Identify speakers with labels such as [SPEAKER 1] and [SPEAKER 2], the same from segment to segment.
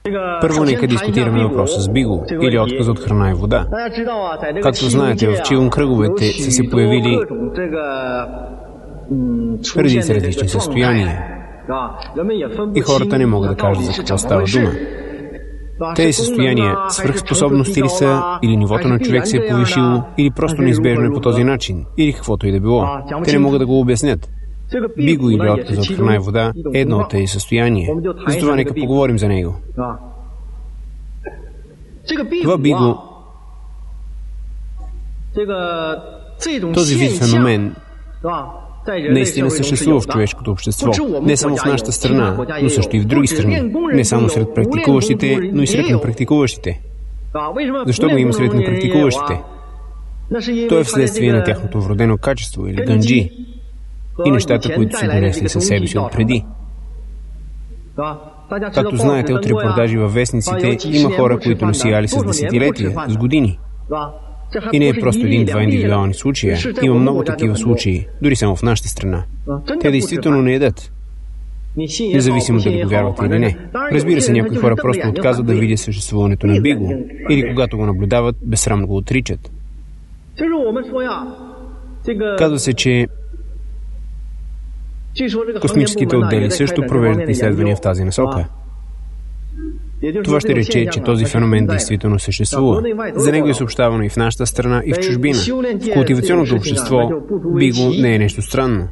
[SPEAKER 1] Първо нека дискутираме въпроса с Биго или отказа от храна и вода. Както знаете, в Чигун кръговете са се появили редица различни състояния и хората не могат да кажат за какво става дума. Тези състояния свръхспособности ли са, или нивото на човек се е повишило, или просто неизбежно е по този начин, или каквото и да било. Те не могат да го обяснят. Биго или отказ от храна и вода е едно от тези състояния. Затова нека поговорим за него. Това биго, този вид феномен, наистина съществува в човешкото общество. Не само в нашата страна, но също и в други страни. Не само сред практикуващите, но и сред непрактикуващите. Защо го има сред непрактикуващите? То е вследствие на тяхното вродено качество или ганджи и нещата, които са донесли със себе си отпреди. Както знаете от репортажи във вестниците, има хора, които не са яли с десетилетия, с години. И не е просто един-два индивидуални случая. Има много такива случаи, дори само в нашата страна. Те действително не ядат. Независимо дали го вярвате или не. Разбира се, някои хора просто отказват да видят съществуването на биго, или когато го наблюдават, безсрамно го отричат. Казва се, че космическите отдели също провеждат изследвания в тази насока. Това ще рече, че този феномен действително съществува. За него е съобщавано и в нашата страна, и в чужбина. В култивационното общество биго не е нещо странно.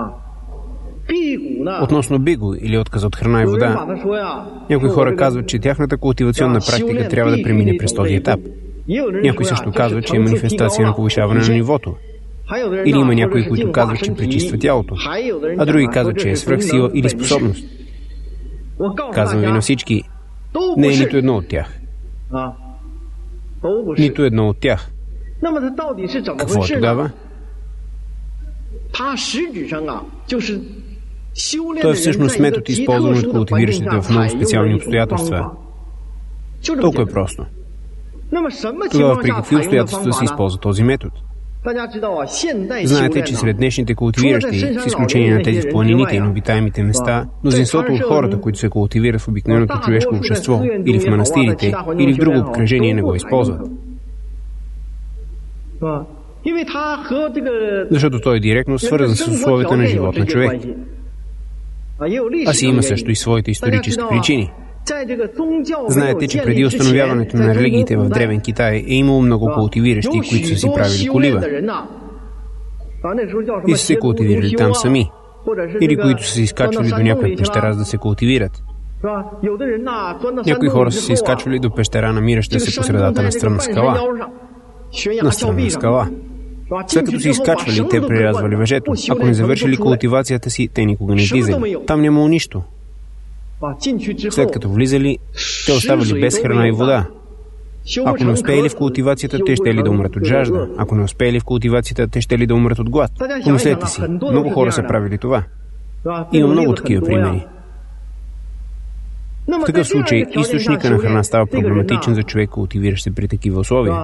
[SPEAKER 1] Относно биго или отказа от храна и вода, някои хора казват, че тяхната култивационна практика трябва да премине през този етап. Някои също казват, че е манифестация на повишаване на нивото. Или има някои, които казват, че пречиства тялото, а други казват, че е свръхсила или способност. Казвам ви на всички, не е нито едно от тях. Нито едно от тях. Какво е тогава? То е всъщност метод, използван от култивиращите в много специални обстоятелства. Толкова е просто. Тогава при какви обстоятелства се използва този метод? Знаете, че сред днешните култивиращи, с изключение на тези в планините и на обитаемите места, мнозинството от хората, които се култивират в обикновеното човешко общество, или в манастирите, или в друго обкръжение, не го използват. Защото той е директно свързан с условията на живот на човек. А си има също и своите исторически причини. Знаете, че преди установяването на религиите в Древен Китай е имало много култивиращи, които са си правили колиба и са се култивирали там сами, или които са се изкачвали до някоя пещера, за да се култивират. Някои хора са се изкачвали до пещера, намираща се по средата на стръмна скала. След като се изкачвали, те прерязвали въжето. Ако не завършили култивацията си, те никога не излизали. Там нямало нищо. След като влизали, те оставали без храна и вода. Ако не успеели в култивацията, те ще ли да умрат от жажда. Ако не успеели в култивацията, те ще ли да умрат от глад. Помислете си, много хора са правили това. Има много такива примери. В такъв случай, източника на храна става проблематичен за човек, култивиращ се при такива условия.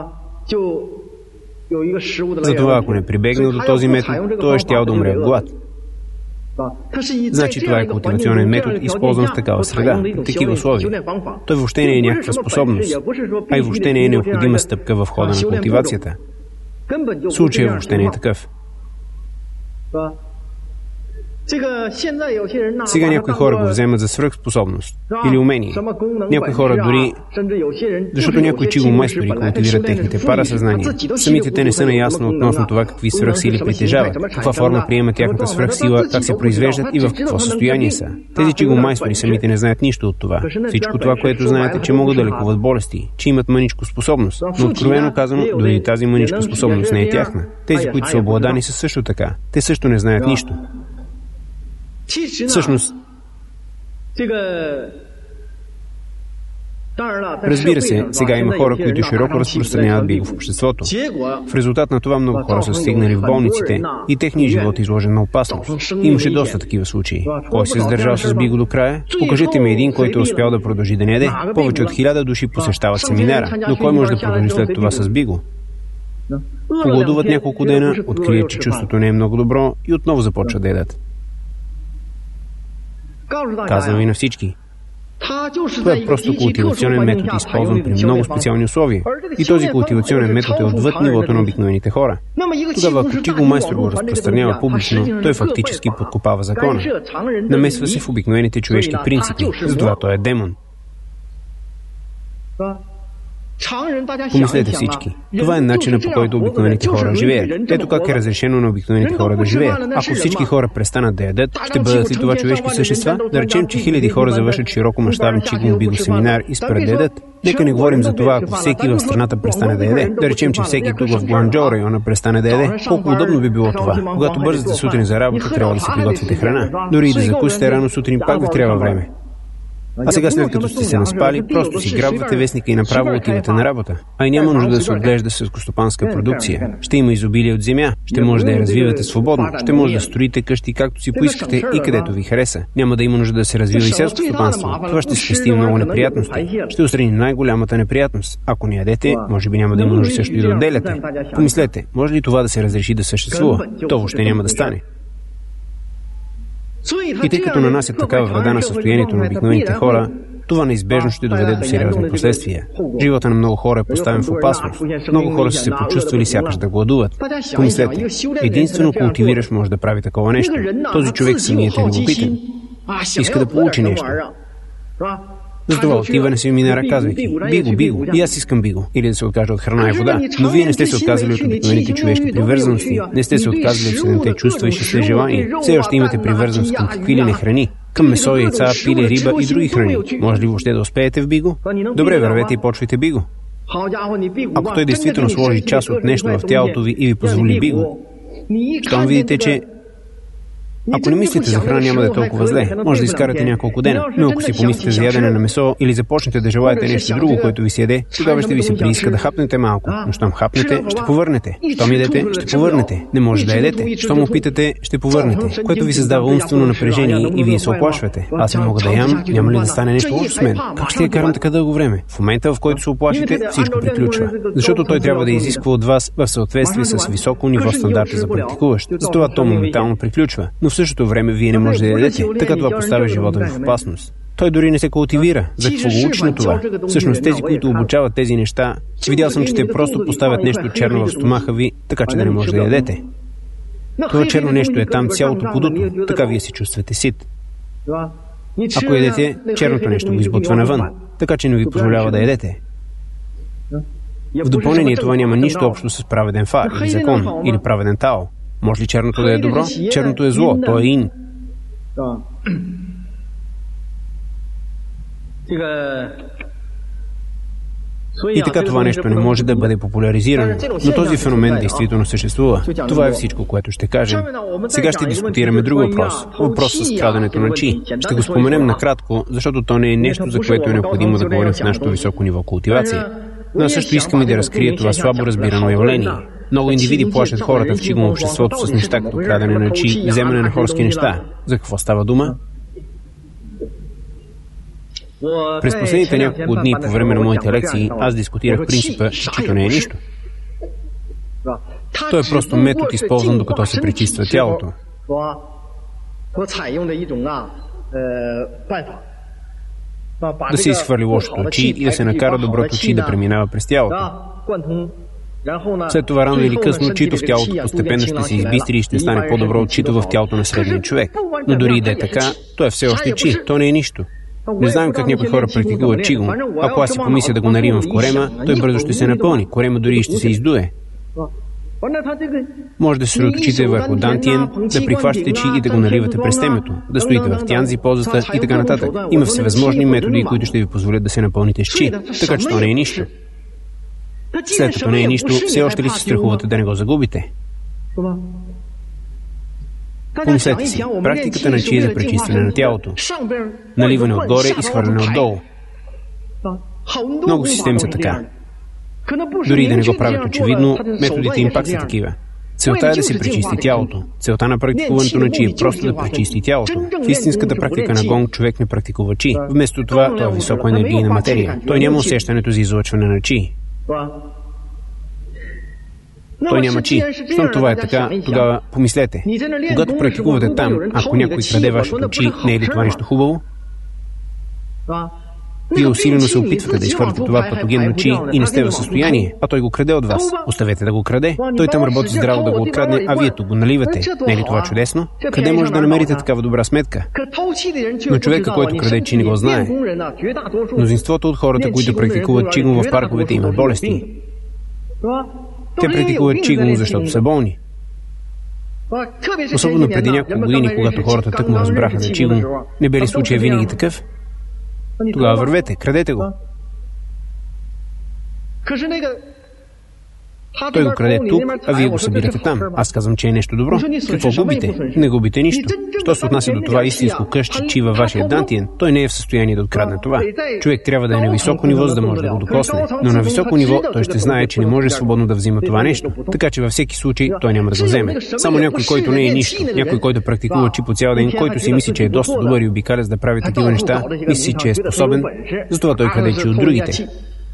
[SPEAKER 1] Затова, ако не прибегне до този метод, той е щял да умре от глад. Значи това е култивационен метод, използван в такава среда, в такива условия. Той въобще не е някаква способност, а и въобще не е необходима стъпка в хода на култивацията. Случаят въобще не е такъв. Сега някои хора го вземат за свръхспособност или умение. Някои хора дори, защото някои чигомайстори култивират техните парасъзнания. Самите те не са наясно относно това какви свръхсили притежават, каква форма приема тяхната свръхсила, как се произвеждат и в какво състояние са. Тези чигомайстори самите не знаят нищо от това. Всичко това, което знаете, че могат да лекуват болести, че имат мъничко способност. Но откровено казано, дори тази мъничка способност не е тяхна. Тези, които са обладани, са също така. Те също не знаят нищо. Всъщност, разбира се, сега има хора, които широко разпространяват биго в обществото. В резултат на това много хора са стигнали в болниците и техният живот е изложен на опасност. Имаше доста такива случаи. Кой се е сдържал с биго до края? Покажете ми един, който е успял да продължи да не яде. Повече от 1000 души посещават семинара, но кой може да продължи след това с биго? Погладуват няколко дена, открият, че чувството не е много добро и отново започват да ядат. Казвам и на всички. Това е просто култивационен метод, използван при много специални условия. И този култивационен метод е отвъд нивото на обикновените хора. Тогава, ако Чигу майстор го разпространява публично, той фактически подкопава закона. Намесва се в обикновените човешки принципи, затова той е демон. Помислете всички. Това е начинът, по който обикновените хора живеят. Ето как е разрешено на обикновените хора да живеят. Ако всички хора престанат да ядат, ще бъдат ли това човешки същества? Да речем, че хиляди хора завършат широко мащабен Чигун биго семинар и спрат да ядат. Нека не говорим за това, ако всеки в страната престане да яде. Да речем, че всеки тук в Гуанчжоу района престане да яде. Колко удобно би било това. Когато бързате сутрин за работа, трябва да си приготвите храна. Дори и да закусите рано сутрин, пак ви трябва време. А сега, след като сте се наспали, просто си грабвате вестника и направо отивате на работа. А и няма нужда да се отглежда селскостопанска продукция. Ще има изобилие от земя. Ще може да я развивате свободно. Ще може да строите къщи както си поискате и където ви хареса. Няма да има нужда да се развива и селско стопанство. Това ще спести много неприятности. Ще отстрани най-голямата неприятност. Ако не ядете, може би няма да има нужда също и да отделяте. Помислете, може ли това да се разреши да съществува? То въобще няма да стане. И тъй като нанасят такава вреда на състоянието на обикновените хора, това неизбежно ще доведе до сериозни последствия. Живота на много хора е поставен в опасност. Много хора са се почувствали сякаш да гладуват. Помислете, единствено култивираш може да прави такова нещо. Този човек самият е любопитен. Иска да получи нещо. Затова отива на семинара, казвайки: биго, биго, и аз искам биго. Или да се откаже от храна и вода. Но вие не сте се отказали от обикновените човешки привързаности. Не сте се отказали от седемте чувства и шесте желания. Все още имате привързаност към какви ли не храни. Към месо, яйца, пиле, риба и други храни. Може ли въобще да успеете в биго? Добре, вървете и почвайте биго. Ако той действително сложи част от нещо в тялото ви и ви позволи биго, щом видите, че ако не мислите за храна, няма да е толкова зле. Може да изкарате няколко дена. Но ако си помислите за ядене на месо или започнете да желаете нещо друго, което ви се яде, тогава ще ви се прииска да хапнете малко. Но щом хапнете, ще повърнете. Щом ядете, ще повърнете. Не може да ядете. Щом опитате, ще повърнете. Което ви създава умствено напрежение и вие се оплашвате. Аз не мога да ям, няма ли да стане нещо лошо с мен? Как ще я карам така дълго време? В момента, в който се оплашите, всичко приключва. Защото той трябва да изисква от вас в съответствие с високо ниво стандарти за практикуващ. Затова то моментално приключва. Но в същото време вие не може да ядете. Така това поставя живота ви в опасност. Той дори не се култивира. За какво го учи на това? Всъщност тези, които обучават тези неща, видял съм, че те просто поставят нещо черно в стомаха ви, така че да не може да ядете. Това черно нещо е там цялото подуто, така вие се чувствате сит. Ако ядете, черното нещо го избутва навън, така че не ви позволява да ядете. В допълнение това няма нищо общо с праведен фа или закон, или праведен тао. Може ли черното да е добро? Черното е зло, то е ин. И така това нещо не може да бъде популяризирано, но този феномен действително съществува. Това е всичко, което ще кажем. Сега ще дискутираме друг въпрос. Въпрос с страдането на чи. Ще го споменем накратко, защото то не е нещо, за което е необходимо да говорим в нашето високо ниво култивация. Но също искаме да разкрие това слабо разбирано явление. Много индивиди плашат хората в чигун обществото с неща като крадене на чи и вземане на хорски неща. За какво става дума? През последните няколко дни по време на моите лекции аз дискутирах принципа, че чито не е нищо. Той е просто метод, използван докато се пречиства тялото. Да се изхвърли лошото чи и да се накара доброто чи да преминава през тялото. След това рано или късно чито в тялото постепенно ще се избистри и ще стане по-добро от чито в тялото на средния човек. Но дори и да е така, то е все още чи, то не е нищо. Не знаем как някои хора практикуват чигун. Ако аз си помисля да го наривам в корема, той бързо ще се напълни. Корема дори ще се издуе. Може да се съсредоточите върху дантиен, да прихващате чи и да го наливате през темето, да стоите в тянзи, позата и така нататък. Има всевъзможни методи, които ще ви позволят да се напълните с чи, така че то не е нищо. След като не е нищо, все още ли се страхувате да не го загубите? Помислете си, практиката на чи е за пречистване на тялото. Наливане отгоре и схвърляне отдолу. Много системи са така. Дори да не го правят очевидно, методите им пак са такива. Целта е да се пречисти тялото. Целта на практикуването на чи е просто да пречисти тялото. В истинската практика на гонг човек не практикува чи. Вместо това, той е високоенергийна материя. Той няма усещането за излъчване на чи. Той няма чи. Щом това е така, тогава помислете. Когато практикувате там, ако някой краде вашето чи, не е ли това нещо хубаво? Вие усилено се опитвате да изхвърлите това патогенно чи и не сте в състояние, а той го краде от вас. Оставете да го краде. Той там работи здраво да го открадне, а вие тук го наливате. Не е ли това чудесно? Къде може да намерите такава добра сметка? Но човека, който краде чи, не го знае. Мнозинството от хората, които практикуват чигун в парковете, имат болести. Те практикуват чигун, защото са болни. Особено преди няколко години, когато хората тъкмо разбраха за чигун, не бе ли случая винаги такъв? Тогава вървете, крадете го. Той го краде тук, а вие го събирате там. Аз казвам, че е нещо добро. Какво губите? Не губите нищо. Що се отнася до това истинско къще чи във вашия дантиен, той не е в състояние да открадне това. Човек трябва да е на високо ниво, за да може да го докосне. Но на високо ниво той ще знае, че не може свободно да взима това нещо. Така че във всеки случай той няма да го вземе. Само някой, който не е нищо, някой, който практикува чи по цял ден, който си мисли, че е доста добър и обикалец да прави такива неща, мисли, че е способен, затова той краде чи от другите.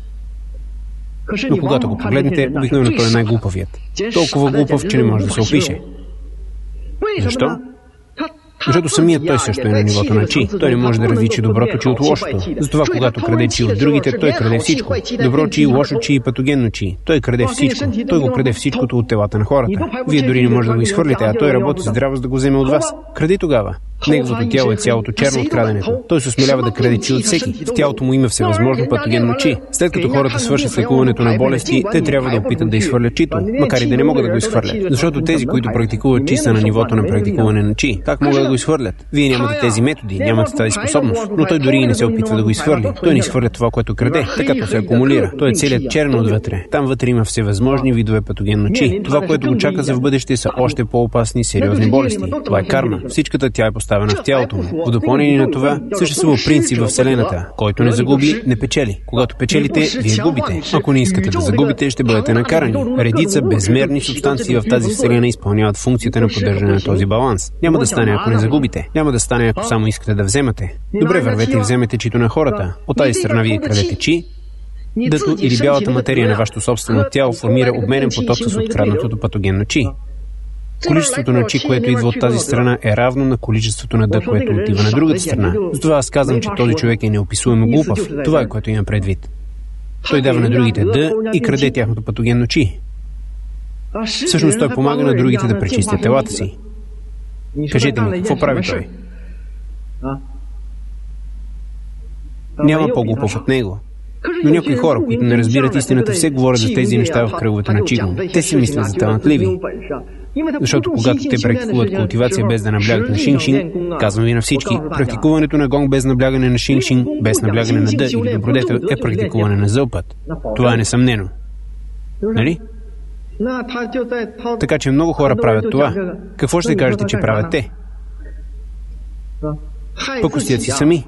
[SPEAKER 1] Но когато го погледнете, обикновено той е най-глупавият. Толкова глупав, че не може да се опише. Защо? Защото самият той също е на нивото на чи. Той не може да различи доброто чи от лошото. Затова, когато краде чи от другите, той краде всичко. Добро чи, лошо чи и патогенно чи. Той краде всичко. Той го краде всичкото от телата на хората. Вие дори не може да го изхвърлите, а той работи здраво, за да го вземе от вас. Кради тогава. Неговото тяло е цялото черно от краденето. Той се осмелява да краде чи от всеки. В тялото му има всевъзможно патогенно чи. След като хората свършат с лекуването на болести, те трябва да опитат да изхвърлят чито, макар и да не могат да го изхвърлят. Защото тези, които практикуват чи, са на нивото на практикуване на чи. Как могат да го изхвърлят? Вие нямате тези методи, нямате тази способност, но той дори и не се опитва да го изхвърли. Той не изхвърля това, което краде, така то се акумулира. Той е целият черно отвътре. Там вътре има всевъзможни видове патогенно чи. Това, което го чака за в бъдеще, са още по-опасни сериозни болести. Това е карма. Всичката тя е поставена в тялото му. В допълнение на това, съществува принцип във Вселената. Който не загуби, не печели. Когато печелите, вие губите. Ако не искате да загубите, ще бъдете накарани. Редица безмерни субстанции в тази Вселена изпълняват функцията на поддържане на този баланс. Няма да стане, ако не загубите. Няма да стане, ако само искате да вземате. Добре, вървете и вземете чито на хората. От тази страна вие крадете чи. Дъто или бялата материя на вашето собствено тяло формира обменен поток с откраднатото патогенно чи. Количеството на чи, което идва от тази страна, е равно на количеството на дъ, което отива на другата страна. Затова аз казвам, че този човек е неописуемо глупав. Това е, което имам предвид. Той дава на другите дъ и краде тяхното патогенно чи. Всъщност той помага на другите да пречистят телата си. Кажете ми, какво прави той? Няма по-глупав от него. Но някои хора, които не разбират истината, все говорят за тези неща в кръговете на чигун. Те си мислят за талантливи. Защото когато те практикуват култивация без да наблягат на шинг-шинг, казвам ви на всички, практикуването на гонг без наблягане на шинг-шинг, без наблягане на дъ или добродетел е практикуване на зълпът. Това е несъмнено. Нали? Така че много хора правят това. Какво ще кажете, че правят те? Пакостят си сами.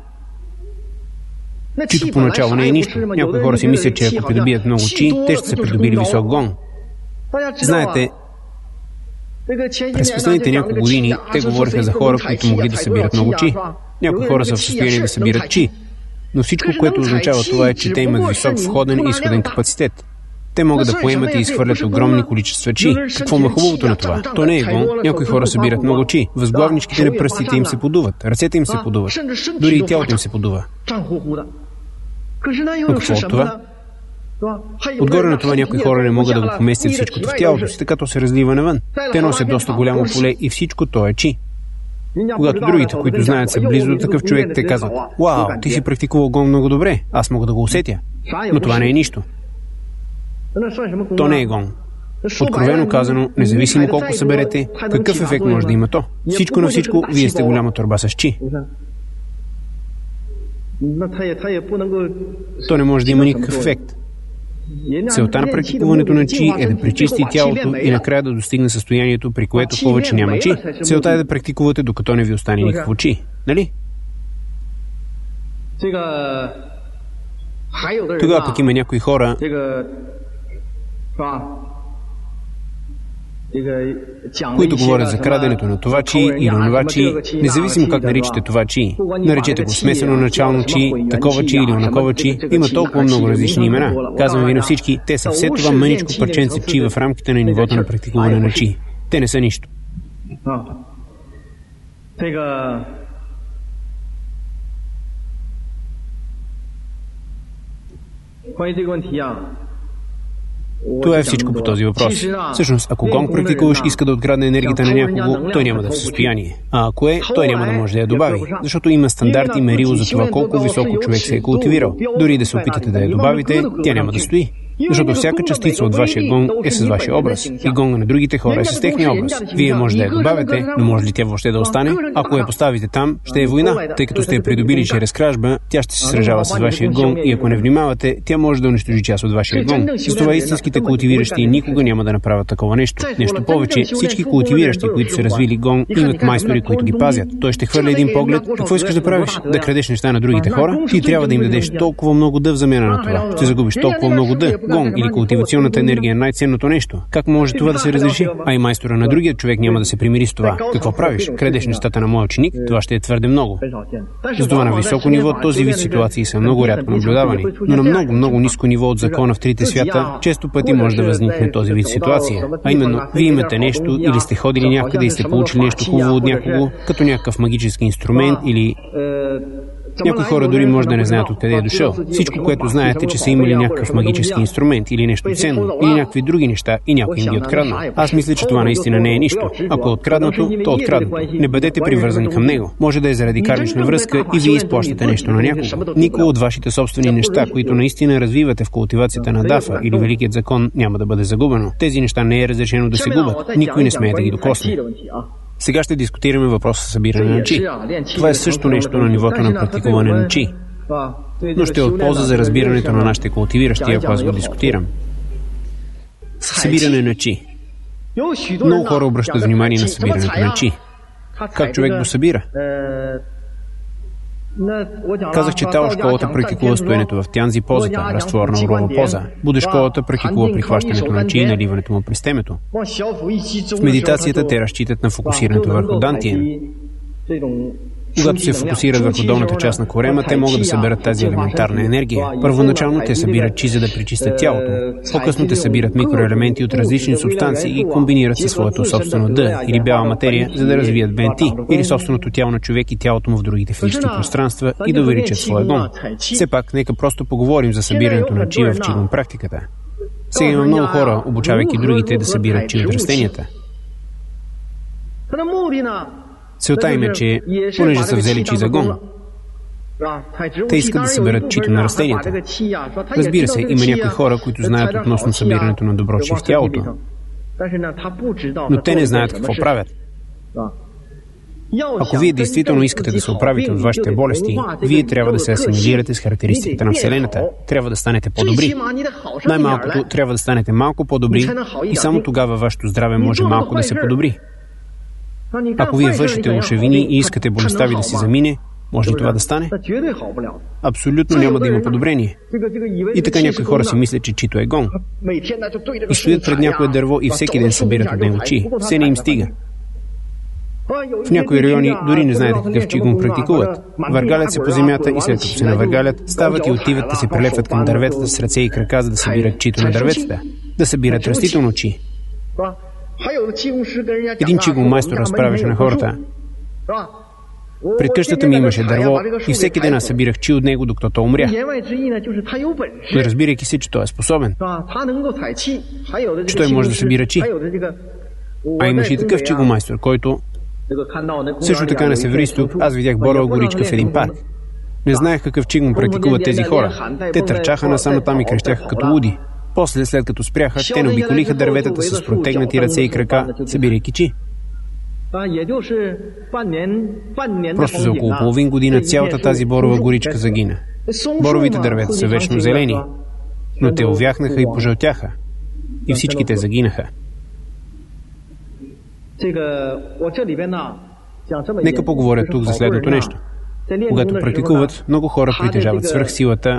[SPEAKER 1] Чито поначало не е нищо. Някои хора си мислят, че ако придобият много чи, те ще са придобили висок гонг. Знаете, през последните няколко години те говориха за хора, които могли да събират много чи. Някои хора са в състояние да събират чи. Но всичко, което означава това е, че те имат висок входен и изходен капацитет. Те могат да поемат и изхвърлят огромни количества чи. Какво ма хубавото на това? То не е гонг. Някои хора събират много чи. Възглавничките на пръстите им се подуват. Ръцете им се подуват. Дори и тялото им се подува. Но какво от това? Отгоре на това някои хора не могат да го поместят всичкото в тялото си, така то се разлива навън. Те носят доста голямо поле и всичко то е чи. Когато другите, които знаят, са близо до такъв човек, те казват: "Вау, ти си практикувал гонг много добре, аз мога да го усетя." Но това не е нищо. То не е гонг. Откровено казано, независимо колко съберете, какъв ефект може да има то? Всичко на всичко, вие сте голяма торба с чи. То не може да има никакъв ефект. Целта на практикуването на чи е да пречисти тялото и накрая да достигне състоянието, при което повече няма чи. Целта е да практикувате, докато не ви остане никакво чи. Нали? Тогава пък има някои хора, които говорят за краденето на това чи или онова чи, независимо как наричате това чи. Наречете го смесено начално чи, такова чи или онакова чи, има толкова много различни имена. Казвам ви на всички, те са все това мъничко парченце чи в рамките на нивото на практикуване на чи. Те не са нищо. Това е всичко по този въпрос. Всъщност, ако гонг практикуваш иска да открадне енергията на някого, той няма да е в състояние. А ако е, той няма да може да я добави, защото има стандарт и мерило за това колко високо човек се е култивирал. Дори да се опитате да я добавите, тя няма да стои. Защото всяка частица от вашия гонг е с вашия образ и гонга на другите хора е с техния образ. Вие може да я добавите, но може ли тя въобще да остане? Ако я поставите там, ще е война, тъй като сте я придобили чрез кражба, тя ще се сражава с вашия гонг и ако не внимавате, тя може да унищожи част от вашия гонг. С това истинските култивиращи никога няма да направят такова нещо. Нещо повече, всички култивиращи, които са развили гонг, имат майстори, които ги пазят. Той ще хвърля един поглед. Какво искаш да правиш? Да крадеш неща на другите хора? Ти трябва да им дадеш толкова много дъ в замяна на това. Ще загубиш толкова много дъ. Гонг или култивационната енергия е най-ценното нещо. Как може това да се разреши? А и майстора на другия човек няма да се примири с това. Какво правиш? Крадеш нещата на моя ученик? Това ще е твърде много. Затова на високо ниво този вид ситуации са много рядко наблюдавани, но на много ниско ниво от закона в трите свята често пъти може да възникне този вид ситуация. А именно, вие имате нещо или сте ходили някъде и сте получили нещо хубаво от някого, като някакъв магически инструмент или... Някои хора дори може да не знаят откъде е дошъл. Всичко, което знаете, че са имали някакъв магически инструмент или нещо ценно, или някакви други неща и някой им ги откраднал. Аз мисля, че това наистина не е нищо. Ако е откраднато, то откраднато. Не бъдете привързани към него. Може да е заради кармична връзка и вие изплащате нещо на някого. Никой от вашите собствени неща, които наистина развивате в култивацията на Дафа или Великият закон, няма да бъде загубено. Тези неща не е разрешено да се губят. Никой не смее да ги докосне. Сега ще дискутираме въпроса за събиране на чи. Това е също нещо на нивото на практикуване на чи, но ще е от полза за разбирането на нашите култивиращи, ако аз го дискутирам. Събиране на чи. Много хора обръщат внимание на събирането на чи. Как човек го събира? Казах, че Тао школата практикува стоенето в тянзи позата, разтворна урова поза. Будда школата практикува прихващането на чи и наливането му през темето. В медитацията те разчитат на фокусирането върху дантиен. Когато се фокусират върху долната част на корема, те могат да съберат тази елементарна енергия. Първоначално те събират чи, за да пречистят тялото. По-късно те събират микроелементи от различни субстанции и ги комбинират със своето собствено дъ или бяла материя, за да развият бенти или собственото тяло на човек и тялото му в другите физически пространства и да увеличат своя гон. Все пак, нека просто поговорим за събирането на чи в чигун практиката. Сега има много хора, обучавайки другите да събират чи от растенията. Целта им е, че, понеже са взели чи за гон, те искат да съберат чито на растенията. Разбира се, има някои хора, които знаят относно събирането на добро чи в тялото, но те не знаят какво правят. Ако вие действително искате да се оправите от вашите болести, вие трябва да се асимилирате с характеристиката на Вселената. Трябва да станете по-добри. Най-малкото трябва да станете малко по-добри и само тогава вашето здраве може малко да се подобри. Ако вие вършите лошевини и искате болестта ви да си замине, може ли това да стане? Абсолютно няма да има подобрение. И така някои хора си мислят, че чито е гон. И стоят пред някое дърво и всеки ден събират от него чи. Все не им стига. В някои райони дори не знаете какъв чигун практикуват. Въргалят се по земята и след като се навъргалят, стават и отиват да се прилепват към дърветата с ръце и крака, за да събират чито на дърветата. Да събират растително чи. Един чигун майстор разправяше на хората. Пред къщата ми имаше дърво и всеки ден аз събирах чи от него, докато то умря. Но разбирайки се, че той е способен. Че той може да събира чи. А имаше и такъв чигун майстор, който... Също така на североизток аз видях борова горичка в един парк. Не знаех какъв чигун практикуват тези хора. Те търчаха насам там и крещяха като луди. После, след като спряха, те не обиколиха дърветата с протегнати ръце и крака, събирайки чи. Просто за около половин година цялата тази борова горичка загина. Боровите дървета са вечно зелени, но те увяхнаха и пожълтяха. И всички те загинаха. Нека поговоря тук за следното нещо. Когато практикуват, много хора притежават свръхсилата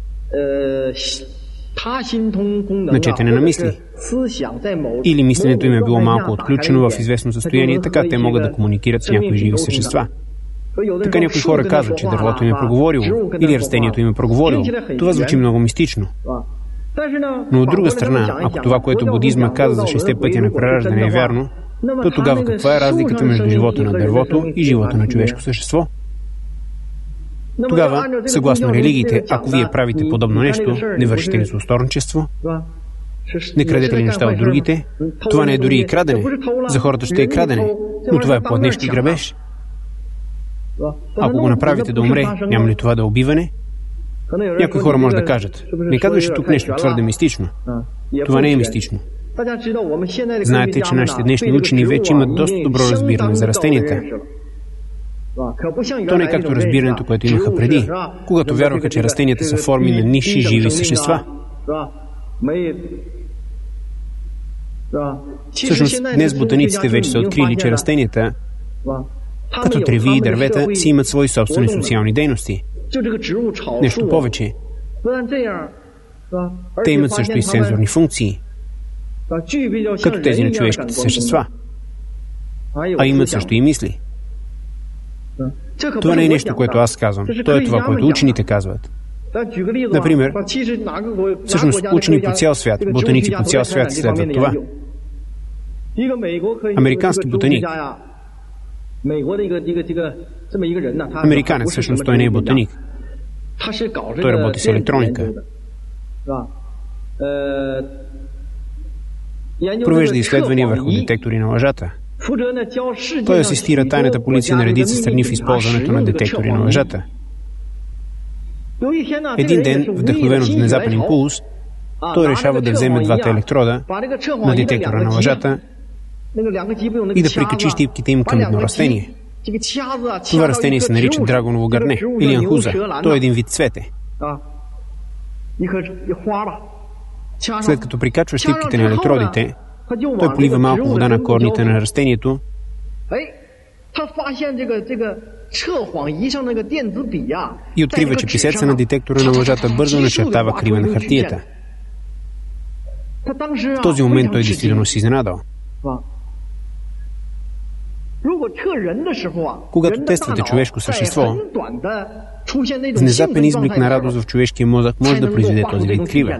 [SPEAKER 1] на четене на мисли. Или мисленето им е било малко отключено в известно състояние, така те могат да комуникират с някои живи същества. Така някои хора казват, че дървото им е проговорило или растението им е проговорило. Това звучи много мистично. Но от друга страна, ако това, което будизма каза за 6 пътя на прераждане е вярно, то тогава каква е разликата между живота на дървото и живота на човешко същество? Тогава, съгласно религиите, ако вие правите подобно нещо, не вършите ли злосторничество? Не крадете ли неща от другите? Това не е дори и крадене. За хората ще е крадене, но това е по-днешки грабеж. Ако го направите да умре, няма ли това да е убиване? Някои хора може да кажат: не казваше тук нещо твърде мистично. Това не е мистично. Знаете, че нашите днешни учени вече имат доста добро разбиране за растенията. То не е както разбирането, което имаха преди, когато вярваха, че растенията са форми на нисши живи същества. Всъщност, днес ботаниците вече са открили, че растенията, като треви и дървета, си имат свои собствени социални дейности. Нещо повече. Те имат също и сензорни функции, като тези на човешките същества. А имат също и мисли. Това не е нещо, което аз казвам. То е това, което учените казват. Например, всъщност учени по цял свят, ботаници по цял свят следват това. Американски ботаник. Американец, всъщност той не е ботаник. Той работи с електроника. Провежда изследвания върху детектори на лъжата. Той асистира тайната полиция на редица страни в използването на детектори на лъжата. Един ден, вдъхновен от внезапен импулс, той решава да вземе двата електрода на детектора на лъжата и да прикачи щипките им към едно растение. Това растение се нарича драгоново гърне или анхуза. Той е един вид цвете. След като прикачва щипките на електродите, той полива малко вода на корените на растението и открива, че писеца на детектора на лъжата бързо начертава крива на хартията. В този момент той действително се изненадал. Когато тествате човешко същество, внезапен изблик на радост в човешкия мозък може да произведе този вид криве.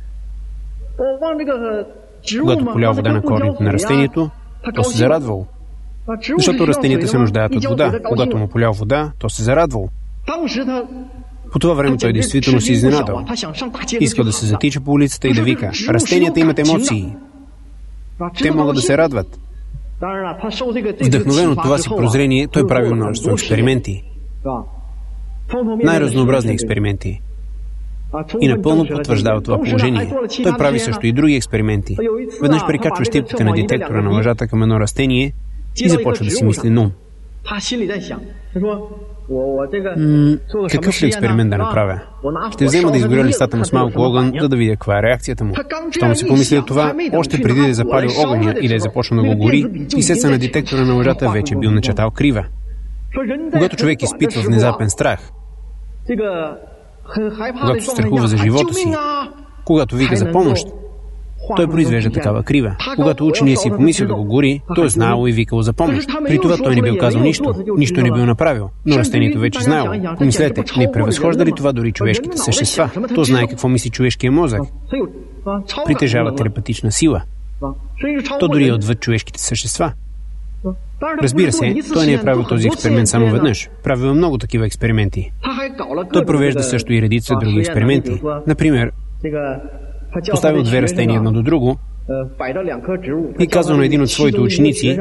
[SPEAKER 1] Когато полял вода на корените на растението, то се зарадвало. Защото растенията се нуждаят от вода. Когато му полял вода, то се зарадвало. По това време той действително се изненадал. Иска да се затича по улицата и да вика: растенията имат емоции. Те могат да се радват. Вдъхновен от това си прозрение, той прави множество експерименти. Най-разнообразни експерименти. И напълно потвърждава това положение. Той прави също и други експерименти. Веднъж прикачва щипките на детектора на лъжата към едно растение и започва да си мисли на ум. Какъв ли експеримент да направя? Ще взема да изгоря листата му с малко огън, за да видя каква е реакцията му. Щом си помисля това, още преди да е запалил огъня и да е започнал да го гори, писеца на детектора на лъжата вече бил начертал крива. Когато човек изпитва внезапен страх, когато се страхува за живота си, когато вика за помощ, той произвежда такава крива. Когато ученият си помислил да го гори, той е знаел и викал за помощ. При това той не бил казал нищо не бил направил, но растението вече знаело. Помислете, не превъзхожда ли това дори човешките същества? То знае какво мисли човешкия мозък. Притежава телепатична сила. То дори е отвъд човешките същества. Разбира се, той не е правил този експеримент само веднъж. Правил много такива експерименти. Той провежда също и редица други експерименти. Например, поставил две растения едно до друго и казал на един от своите ученици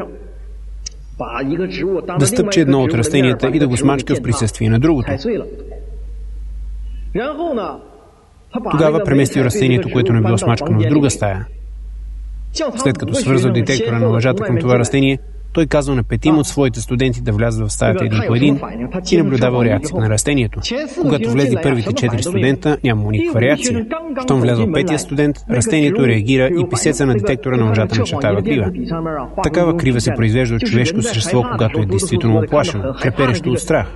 [SPEAKER 1] да стъпче едно от растенията и да го смачка в присъствие на другото. Тогава преместил растението, което не било смачкано в друга стая. След като свързал детектора на лъжата към това растение, той казал на петима от своите студенти да влязат в стаята един по един и наблюдавал реакцията на растението. Когато влезли първите 4 студента, нямало никаква реакция. Щом влязъл петия студент, растението реагира и писеца на детектора на лъжата начертава крива. Такава крива се произвежда от човешко същество, когато е действително оплашено, треперещо от страх.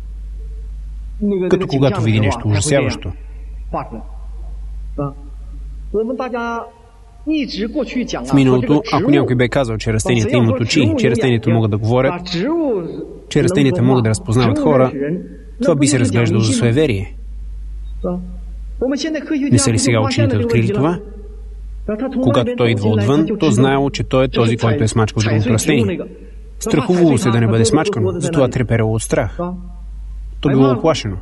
[SPEAKER 1] Като когато види нещо ужасяващо. В миналото, ако някой бе казал, че растенията имат очи, че растенията могат да говорят, че растенията могат да разпознават хора, това би се разглеждало за суеверие. Не са ли сега учените открили това? Когато той идва отвън, то знаело, че той е този, който е смачкал другото растение. Страхувало се да не бъде смачкано, затова треперело от страх. то било оплашено.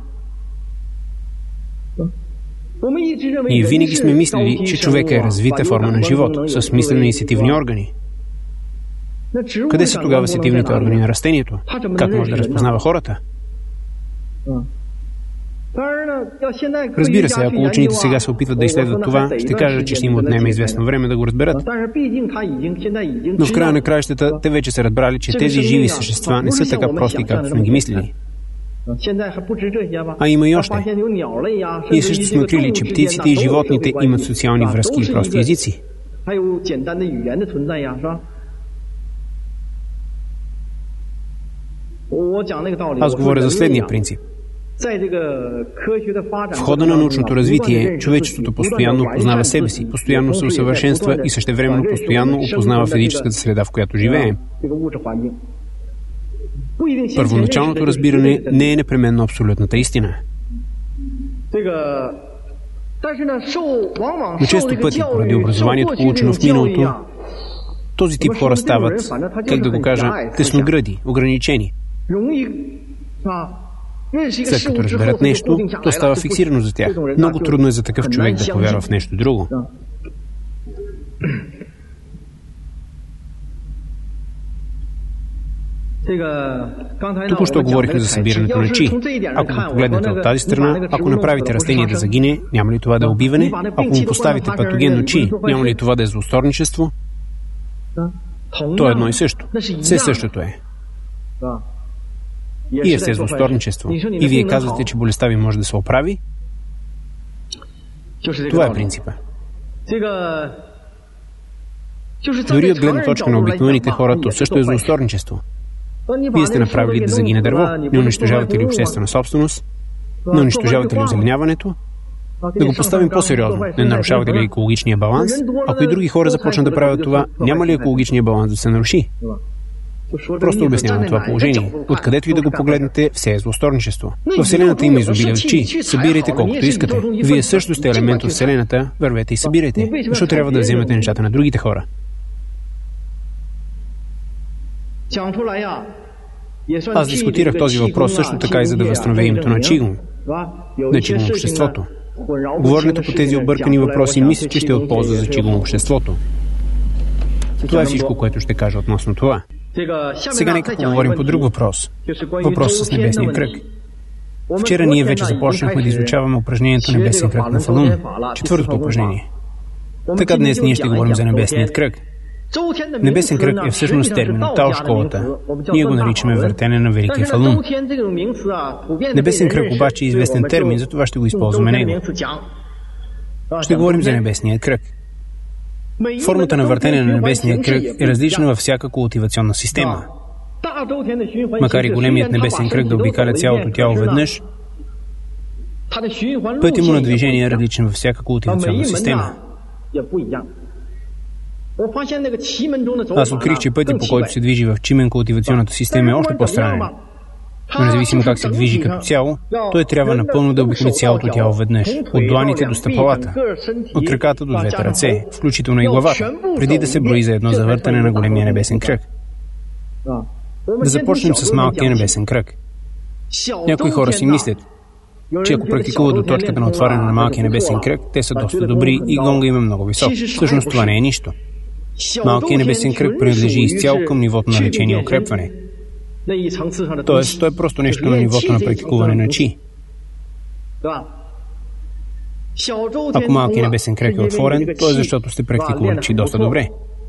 [SPEAKER 1] Ние винаги сме мислили, че човека е развита форма на живот, с мислени и сетивни органи. Къде са тогава сетивните органи на растението? Как може да разпознава хората? Разбира се, ако учените сега се опитват да изследват това, ще кажат, че ще им отнеме известно време да го разберат. Но в края на краищата, те вече са разбрали, че тези живи същества не са така прости, както сме ги мислили. А има и още. Ние също сме открили, че птиците и животните имат социални връзки и прости езици. Аз говоря за следния принцип. В хода на научното развитие, човечеството постоянно познава себе си, постоянно се усъвършенства и същевременно постоянно опознава физическата среда, в която живеем. Първоначалното разбиране не е непременно абсолютната истина. Но често пъти, поради образованието, получено в миналото, този тип хора стават, как да го кажа, тесногради, ограничени. След като разберат нещо, то става фиксирано за тях. Много трудно е за такъв човек да повярва в нещо друго. Току-що говорихме за събирането на чи. Ако го погледнете от тази страна, ако направите растение да загине, няма ли това да е убиване? Ако му поставите патогенно чи, няма ли това да е злосторничество? То е едно и също. Все същото е. И е все злосторничество. И вие казвате, че болестта ви може да се оправи? Това е принципа. Дори от гледна точка на обикновените хора, то също е злосторничество. Вие сте направили да загине дърво. Не унищожавате ли обществена собственост? Не унищожавате ли озеленяването? Да го поставим по-сериозно. Не нарушавате ли екологичния баланс? Ако и други хора започнат да правят това, няма ли екологичния баланс да се наруши? Просто обяснявам това положение. Откъдето и да го погледнете, все е злосторничество. В Вселената има изобилие от чи. Събирайте колкото искате. Вие също сте елемент от Вселената, вървете и събирайте. Защо трябва да вземете нещата на другите хора? Аз дискутирах този въпрос също така и за да възстановя името на Чигун. На Чигун обществото. Говоренето по тези объркани въпроси мисля, че ще е от полза за Чигун обществото. Това е всичко, което ще кажа относно това. Сега нека поговорим по друг въпрос. Въпрос с небесния кръг. Вчера ние вече започнахме да изучаваме упражнението Небесен кръг на Фалун, четвъртото упражнение. Така днес ние ще говорим за небесният кръг. Небесен кръг е всъщност термин от Тао школата. Ние го наричаме въртене на Великия Фалун. Небесен кръг обаче е известен термин, затова ще го използваме него. Ще говорим за небесния кръг. Формата на въртене на небесния кръг е различна във всяка култивационна система. Макар и големият небесен кръг да обикаля цялото тяло веднъж, пътят му на движение е различен във всяка култивационна система. Аз открих, че пътят, по който се движи в Чимен култивационната система, е още по-странен. Но независимо как се движи като цяло, той трябва напълно да обиколи цялото тяло веднъж. От дланите до стъпалата, от краката до двете ръце, включително и главата, преди да се брои за едно завъртане на големия небесен кръг. Да започнем с малкия небесен кръг. Някои хора си мислят, че ако практикуват до точката на отваряне на малкия небесен кръг, те са доста добри и гонга им е много висок. Всъщност това не е нищо. Малкият небесен кръг принадлежи изцяло към нивото на лечение и укрепване. Тоест, той е просто нещо на нивото на практикуване на чи. Ако малкият небесен кръг е отворен, то е защото сте практикували чи доста добре.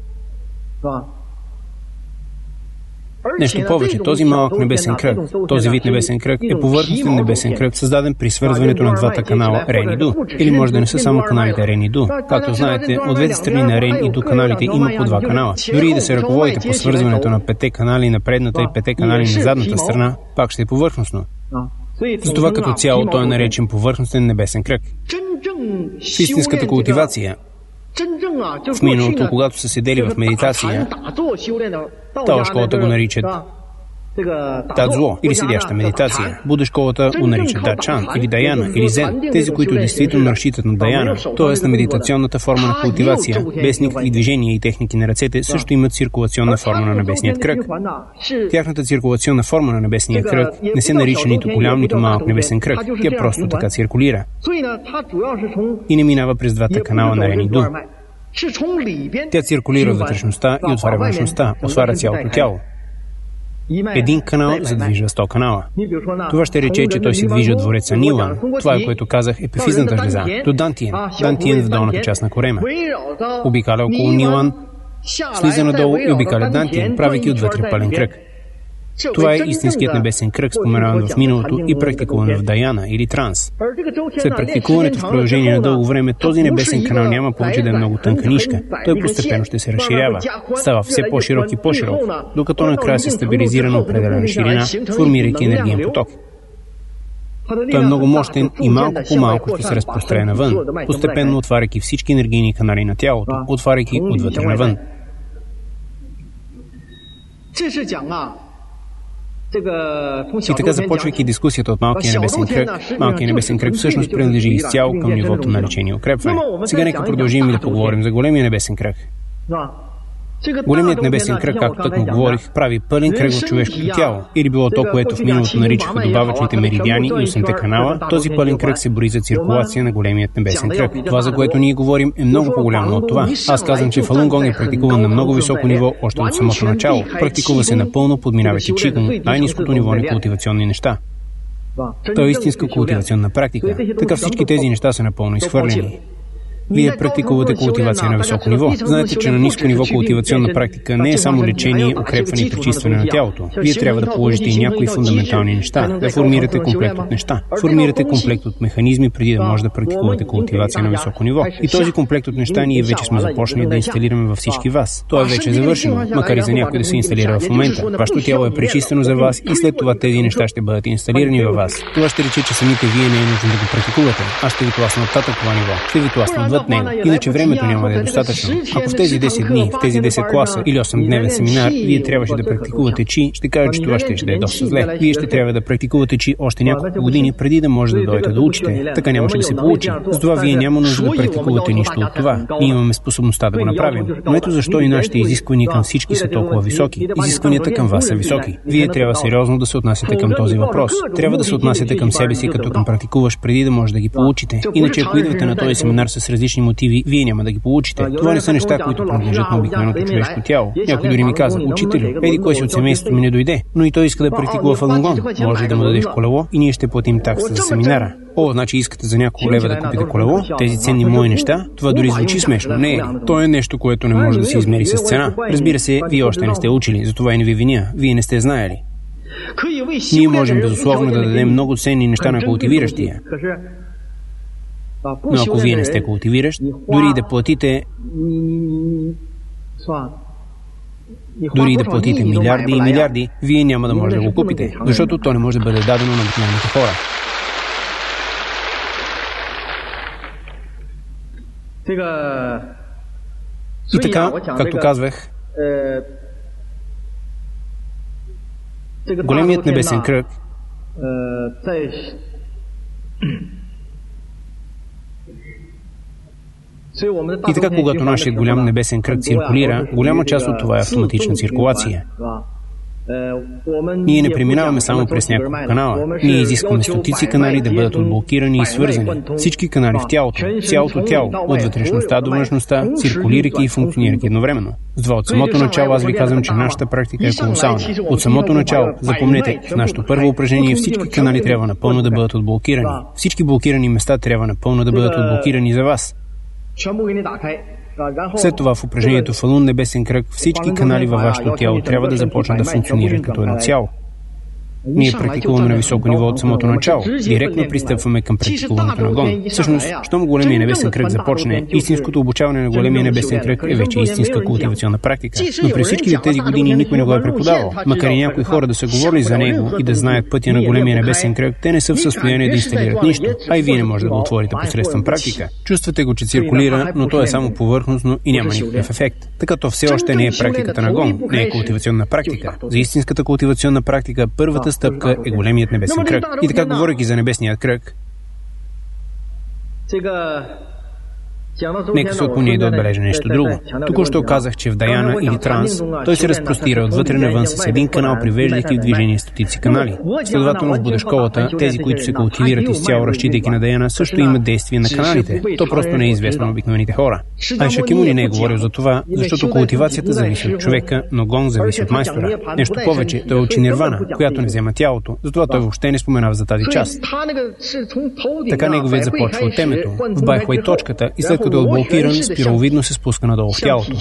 [SPEAKER 1] Нещо повече, този малък небесен кръг, този вид небесен кръг е повърхностен небесен кръг, създаден при свързването на двата канала Рен и Ду. Или може да не са само каналите Рен и Ду. Както знаете, от двете страни на Рен и Ду каналите има по два канала. Дори и да се ръководите по свързването на 5 канали на предната и 5 канали на задната страна, пак ще е повърхностно. Затова като цяло той е наречен повърхностен небесен кръг. В истинската култивация, в миналото, когато са седели в медитация, Тао школата го наричат Тадзо или седяща медитация. Буда школата го нарича Дачан или Даяна или Зен. Тези, които действително разчитат на Даяна, т.е. на медитационната форма на култивация, без никакви движения и техники на ръцете, също имат циркулационна форма на небесният кръг. Тяхната циркулационна форма на небесния кръг не се нарича нито голям, нито малък небесен кръг. Тя просто така циркулира. И не минава през двата канала на Рен и Ду. Тя циркулира вътрешността и отваря външността, отваря цялото тяло. Един канал задвижва 100 канала. Това ще рече, че той се движи от двореца Нилан. Това е, което казах, епифизната жлеза. До Дантиен. Дантиен в долната част на корема. Обикаля около Нилан, слиза надолу и обикаля Дантиен, правейки отвътре пълен кръг. Това е истинският небесен кръг, споменаван в миналото и практикуван в Даяна или транс. След практикуването в продължение на дълго време, този небесен канал няма повече да е много тънка нишка. Той постепенно ще се разширява. Става все по-широк и по-широк, докато накрая се стабилизира на определена ширина, формирайки енергиен поток. Той е много мощен и малко по малко ще се разпростре навън, постепенно отваряйки всички енергийни канали на тялото, отваряйки отвътре навън. И така, започвайки дискусията от малкия небесен кръг всъщност принадлежи изцяло към нивото на лечение и укрепване. Сега нека продължим и да поговорим за големия небесен кръг. Големият небесен кръг, както тъкмо говорих, прави пълен кръг в човешкото тяло. Или било то, което в миналото наричаха добавъчните меридиани и 8-те канала, този пълен кръг се брои за циркулация на големият небесен кръг. Това, за което ние говорим, е много по-голямо от това. Аз казвам, че Фалун Гонг е практикуван на много високо ниво още от самото начало. Практикува се напълно, подминавайки Чигун, най-ниското ниво на култивационни неща. То е истинска култивационна практика. Така всички тези неща са напълно изхвърлени. Вие практикувате култивация на високо ниво. Знаете, че на ниско ниво култивационна практика не е само лечение, укрепване и пречистване на тялото. Вие трябва да положите и някои фундаментални неща, да формирате комплект от неща. Формирате комплект от механизми преди да може да практикувате култивация на високо ниво. И този комплект от неща ние вече сме започнали да инсталираме във всички вас. То е вече завършено, макар и за някой да се инсталира в момента. Вашето тяло е пречистено за вас и след това тези неща ще бъдат инсталирани във вас. Това ще рече, че самите вие не е нужно да го практикувате. Аз ще ви тласна от това ниво. Ще ви тласна отвъд него. Иначе времето няма да е достатъчно. Ако в тези 10 дни, в тези 10 класа или 8-дневен семинар, вие трябваше да практикувате чи, ще кажа, че това ще е доста зле. Вие ще трябва да практикувате чи още няколко години преди да може да дойдете да учите. Така нямаше да се получи. Затова вие няма нужда да практикувате нищо от това. Ние имаме способността да го направим. Но ето защо и нашите изисквания към всички са толкова високи. Изискванията към вас са високи. Вие трябва сериозно да се отнасяте към този въпрос. Трябва да се отнасяте към себе си като към практикуваш преди да може да ги получите. Иначе ако идвате на този семинар с различни мотиви, вие няма да ги получите. Това не са неща, които принадлежат на обикновеното човешко тяло. Някой дори ми каза: учителю, еди кой си от семейството ми не дойде, но и той иска да практикува Фалун Гонг. Може да му дадеш колело и ние ще платим такса за семинара. О, значи искате за няколко лева да купите колело? Тези ценни мои неща? Това дори звучи смешно. Не е. То е нещо, което не може да се измери с цена. Разбира се, вие още не сте учили, затова и не ви виня. Вие не сте знаели. Ние можем безусловно да дадем много ценни неща на култивиращия. Но ако вие не сте култивиращ, дори и да платите милиарди и милиарди, вие няма да може да го купите, защото то не може да бъде дадено на обикновените хора. И така, както казвах, големият небесен кръг и така, когато нашият голям небесен кръг циркулира, голяма част от това е автоматична циркулация. Ние не преминаваме само през няколко канала. Ние изискваме стотици канали да бъдат отблокирани и свързани. Всички канали в тялото, цялото тяло, от вътрешността до външността, циркулирайки и функционирайки едновременно. Затова от самото начало аз ви казвам, че нашата практика е колосална. От самото начало, запомнете, в нашето първо упражнение всички канали трябва напълно да бъдат отблокирани. Всички блокирани места трябва напълно да бъдат отблокирани за вас. След това в упражнението Фалун небесен кръг всички канали във вашето тяло трябва да започнат да функционират като едно цяло. Ние практикуваме на високо ниво от самото начало. Директно пристъпваме към практикуването на гонг. Всъщност, щом големия небесен кръг започне, истинското обучаване на големия небесен кръг е вече истинска култивационна практика. Но през всичките тези години никой не го е преподавал. Макар и някои хора да са говорили за него и да знаят пътя на големия небесен кръг, те не са в състояние да инсталират нищо. А и вие не може да го отворите посредством практика. Чувствате го, че циркулира, но то е само повърхностно и няма никакъв ефект. Така то все още не е практиката на гонг, не е култивационна практика. За истинската култивационна практика първата стъпка е големият небесен кръг. И така, говорейки за небесният кръг, нека се отклоня и да отбележа нещо друго. Току-що казах, че в Даяна или транс той се разпростира отвътре навън с един канал, привеждайки в движение стотици канали. Следователно в Будешколата, тези, които се култивират изцяло, разчитайки на Даяна, също имат действие на каналите. То просто не е известно на обикновените хора. Шакямуни не е говорил за това, защото култивацията зависи от човека, но гонг зависи от майстора. Нещо повече, той учи нирвана, която не взема тялото, затова той въобще не споменава за тази част. Така неговият започва от темето, вбайхва и точката и след като е отблокиран, спираловидно се спуска надолу в тялото.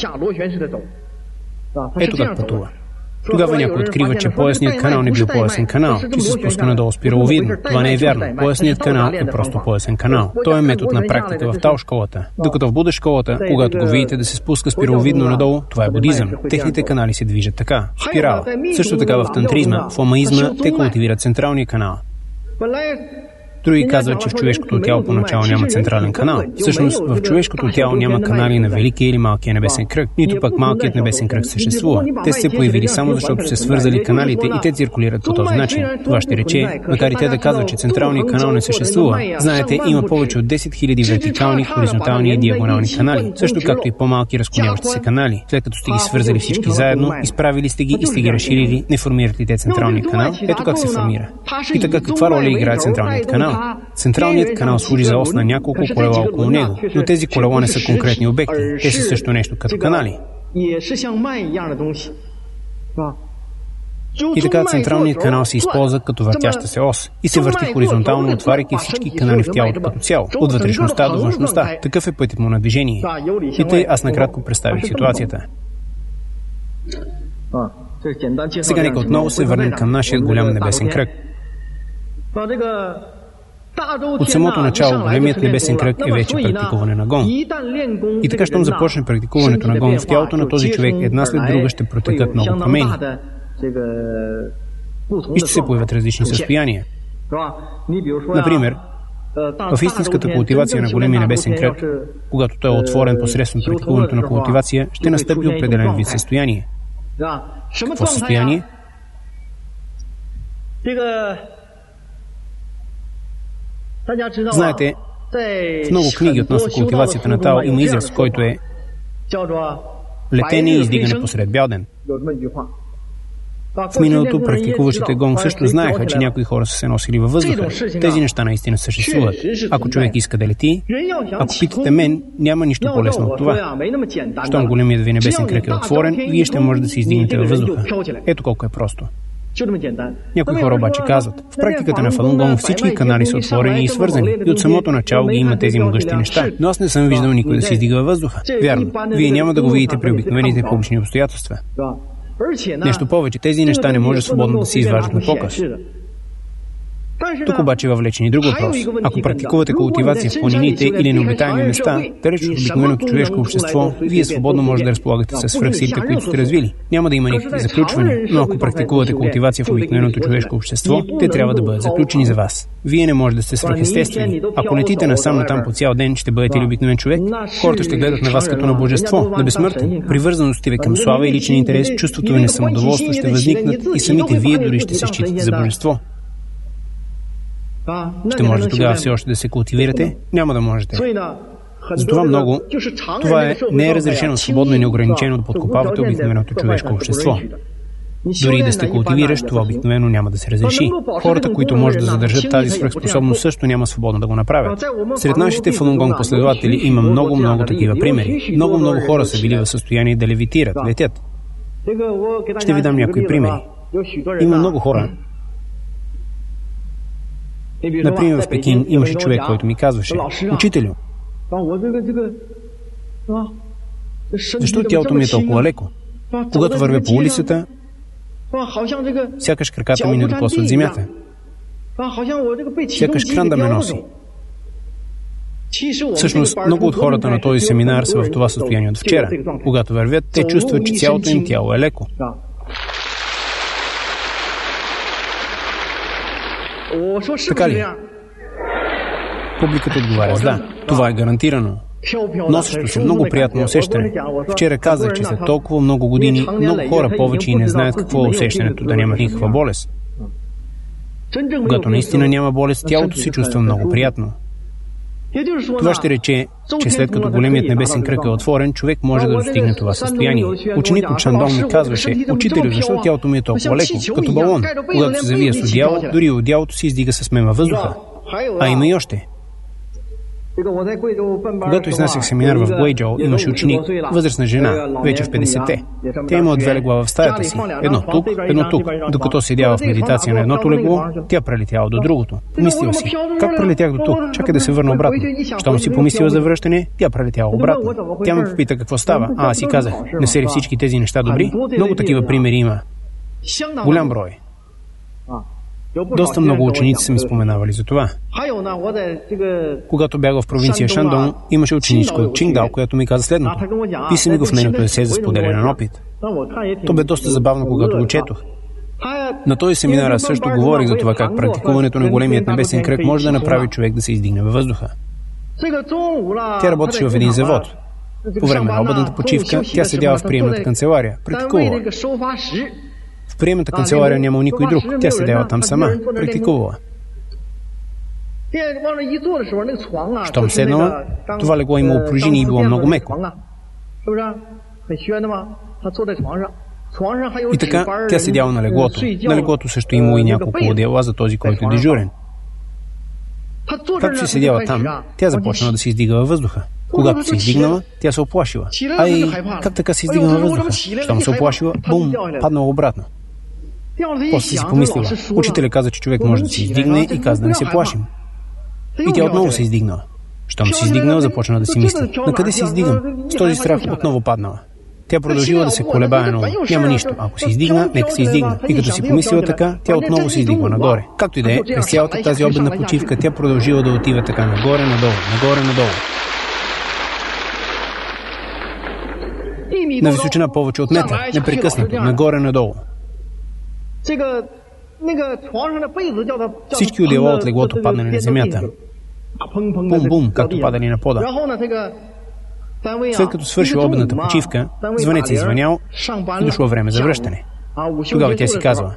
[SPEAKER 1] Ето как пътува. Тогава някой открива, че поясният канал не бил поясен канал, че се спуска надолу спираловидно. Това не е вярно. Поясният канал е просто поясен канал. Той е метод на практика в Тао школата. Докато в Буда школата, когато го видите да се спуска спираловидно надолу, това е будизъм. Техните канали се движат така, спирала. Също така в тантризма, в омаизма, те култивират централния канал. Други казват, че в човешкото тяло поначало няма централен канал. Всъщност, в човешкото тяло няма канали на великия или малкия небесен кръг, нито пък малкият небесен кръг съществува. Те се появили само защото се свързали каналите и те циркулират по този начин. Това ще рече, макар и те да казват, че централният канал не съществува, знаете, има повече от 10 000 вертикални, хоризонтални и диагонални канали, също както и по-малки разклоняващи се канали. След като сте ги свързали всички заедно, изправили сте ги и сте ги разширили, не формират ли те централния канал? Ето как се формира. И така, каква роля играе централният канал? Централният канал служи за ос на няколко колела около него, но тези колела не са конкретни обекти. Те са също нещо като канали. И така централният канал се използва като въртяща се ос и се върти хоризонтално, отваряйки всички канали в тялото като цяло, от вътрешността до външността. Такъв е пътят му на движение. И тъй аз накратко представих ситуацията. Сега нека отново се върнем към нашия голям небесен кръг. От самото начало големият небесен кръг е вече практикуване на гонг. И така, щом започне практикуването на гонг, в тялото на този човек една след друга ще протекат много промени. И ще се появят различни състояния. Например, в истинската култивация на големия небесен кръг, когато той е отворен посредством практикуването на култивация, ще настъпи определен вид състояние. Какво състояние? Знаете, в много книги относно култивацията на Тао има израз, който е летение и издигане посред бял ден. В миналото практикуващите гонг също знаеха, че някои хора са се носили във въздуха. Тези неща наистина съществуват. Ако човек иска да лети, ако питате мен, няма нищо по-лесно от това. Щом големият ви небесен кръг е отворен, вие ще може да се издигнете във въздуха. Ето колко е просто. Някои хора обаче казват, в практиката на Фалун Гонг всички канали са отворени и свързани. И от самото начало ги има тези могъщи неща. Но аз не съм виждал никой да се издига във въздуха. Вярно, вие няма да го видите при обикновените публични обстоятелства. Нещо повече, тези неща не може свободно да се изваждат на показ. Тук обаче въвлечени друг въпрос. Ако практикувате култивация в планините или необитаеми места, далеч от обикновеното човешко общество, вие свободно може да разполагате с свръхсилите, които сте развили. Няма да има никакви заключвания, но ако практикувате култивация в обикновеното човешко общество, те трябва да бъдат заключени за вас. Вие не може да сте свръхестествени. Ако летите насам натам по цял ден, ще бъдете ли обикновен човек? Хората ще гледат на вас като на божество, на безсмъртен. Привързаността ви към слава и личен интерес, чувството ви на самодоволство ще възникнат и самите вие дори ще се считате за божество. Ще можете тогава все още да се култивирате? Няма да можете. Затова това не е разрешено свободно и неограничено да подкопавате обикновеното човешко общество. Дори и да сте култивиращ, това обикновено няма да се разреши. Хората, които може да задържат тази свръхспособност, също няма свободно да го направят. Сред нашите Фалун Гонг последователи има много такива примери. Много хора са били в състояние да левитират, летят. Ще ви дам някои примери. Има много хора. Например, в Пекин имаше човек, който ми казваше: учителю, защо тялото ми е толкова леко? Когато вървя по улицата, Сякаш краката ми не докосват земята. Сякаш кран да ме носи. Всъщност, много от хората на този семинар са в това състояние от вчера. Когато вървят, те чувстват, че цялото им тяло е леко. Така ли? Публиката отговаря с да. Това е гарантирано. Носещо се много приятно усещане. Вчера казах, че след толкова много години много хора повече и не знаят какво е усещането да нямат никаква болест. Когато наистина няма болест, тялото се чувства много приятно. Това ще рече, че след като големият небесен кръг е отворен, човек може да достигне това състояние. Ученик от Шандон ми казваше: учителю, защо тялото ми е толкова леко, като балон? Когато се завия с одеяло, дори одеялото се издига с мен във въздуха. А има и още. Когато изнасях семинар в Гуейджоу, имаше ученик, възрастна жена, вече в 50-те. Тя има две легла в стаята си. Едно тук. Докато седява в медитация на едното легло, тя прелетяла до другото. Помислила си: как прелетях до тук? Чакай да се върна обратно. Щом си помислила за връщане, тя прелетяла обратно. Тя ме попита какво става, а аз си казах: не са ли всички тези неща добри? Много такива примери има. Голям брой. Доста много ученици са ми споменавали за това. Когато бях в провинция Шандон, имаше ученичка от Чингдао, която ми каза следното: писа ми го в нейното есе за споделяне на опит. То бе доста забавно, когато го четох. На този семинар аз също говорих за това как практикуването на големият небесен кръг може да направи човек да се издигне във въздуха. Тя работеше в един завод. По време на обедната почивка тя седяла в приемната канцелария, практикувала. В приемната канцелария нямал никой друг. Тя седяла там сама, практикувала. Щом седнала, това легло имало пружини и било много меко. И така, тя седяла на леглото. На леглото също имало и няколко одеяла за този, който е дежурен. Както си седяла там, тя започнала да се издига във въздуха. Когато се издигнала, тя се оплашила. Как така се издигнала във въздуха? Щом се оплашила, бум, паднала обратно. После си помислила: учителя каза, че човек може да се издигне и каза да не се плашим. И тя отново се издигнала. Щом се издигнала, започна да си мисли: на къде се издигам? С този страх отново паднала. Тя продължила да се колебае, но няма нищо. Ако се издигна, нека се издигна. И като си помислила така, тя отново се издигва нагоре. Както и да е, през цялата тази обедна почивка, тя продължила да отива така нагоре, надолу. На височина повече от метър, непрекъснато, нагоре-надолу. Всички одеяла от леглото паднали на земята. Бум-бум, както падали на пода. След като свършила обедната почивка, звънец е звънял и дошло време за връщане. Тогава тя си казва: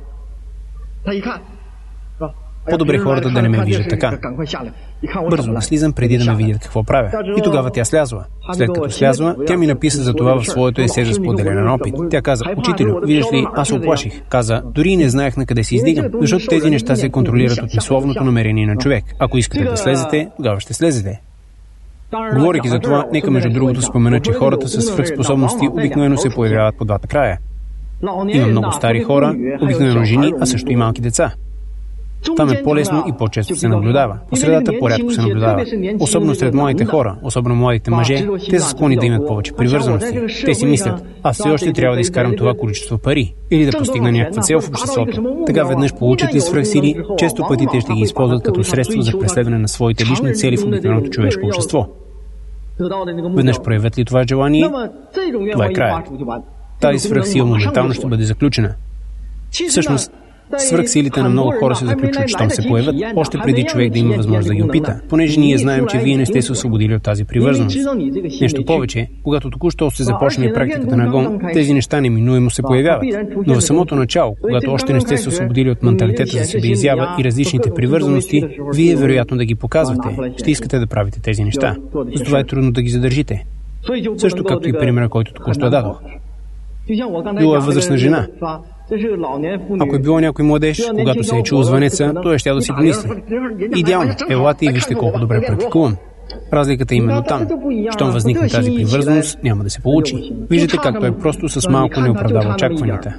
[SPEAKER 1] по-добре хората да не ме виждат така. Бързо да слизам преди да ме видят какво правя. И тогава тя слязла. След като слязла, тя ми написа за това в своето есе за споделяне на опит. Тя каза: учителю, виждаш ли, аз се оплаших. Каза: дори не знаех на къде се издигам, защото тези неща се контролират от мисловното намерение на човек. Ако искате да слезете, тогава ще слезете. Говорейки за това, нека между другото спомена, че хората с свръхспособности обикновено се появяват по двата края. Има много стари хора, обикновено жени, а също и малки деца. Там е по-лесно и по-често се наблюдава. По средата по-рядко се наблюдава. Особено сред младите хора, особено младите мъже, те са склонни да имат повече привързаности. Те си мислят: аз все още трябва да изкарам това количество пари или да постигна някаква цел в обществото. Така веднъж получат ли свръхсили, често пъти те ще ги използват като средство за преследване на своите лични цели в обикновеното човешко общество. Веднъж проявят ли това желание, това е краят. Тази свръхсила моментално ще бъде заключена. Всъщност, свръхсилите на много хора се заключват, щом се появят, още преди човек да има възможност да ги опита, понеже ние знаем, че вие не сте се освободили от тази привързаност. Нещо повече, когато току-що сте започнали практиката на гон, тези неща неминуемо се появяват. Но в самото начало, когато още не сте се освободили от менталитета за себе изява и различните привързаности, вие вероятно да ги показвате. Ще искате да правите тези неща. Затова е трудно да ги задържите. Също както и примера, който току-що дадох. Била е възрастна жена. Ако е било някой младеж, когато се е чул звънеца, той ще да си помисли: идеално, елате и вижте колко добре практикувам. Разликата е именно там. Щом възникне тази привързаност, няма да се получи. Виждате как той просто с малко не оправдава очакванията.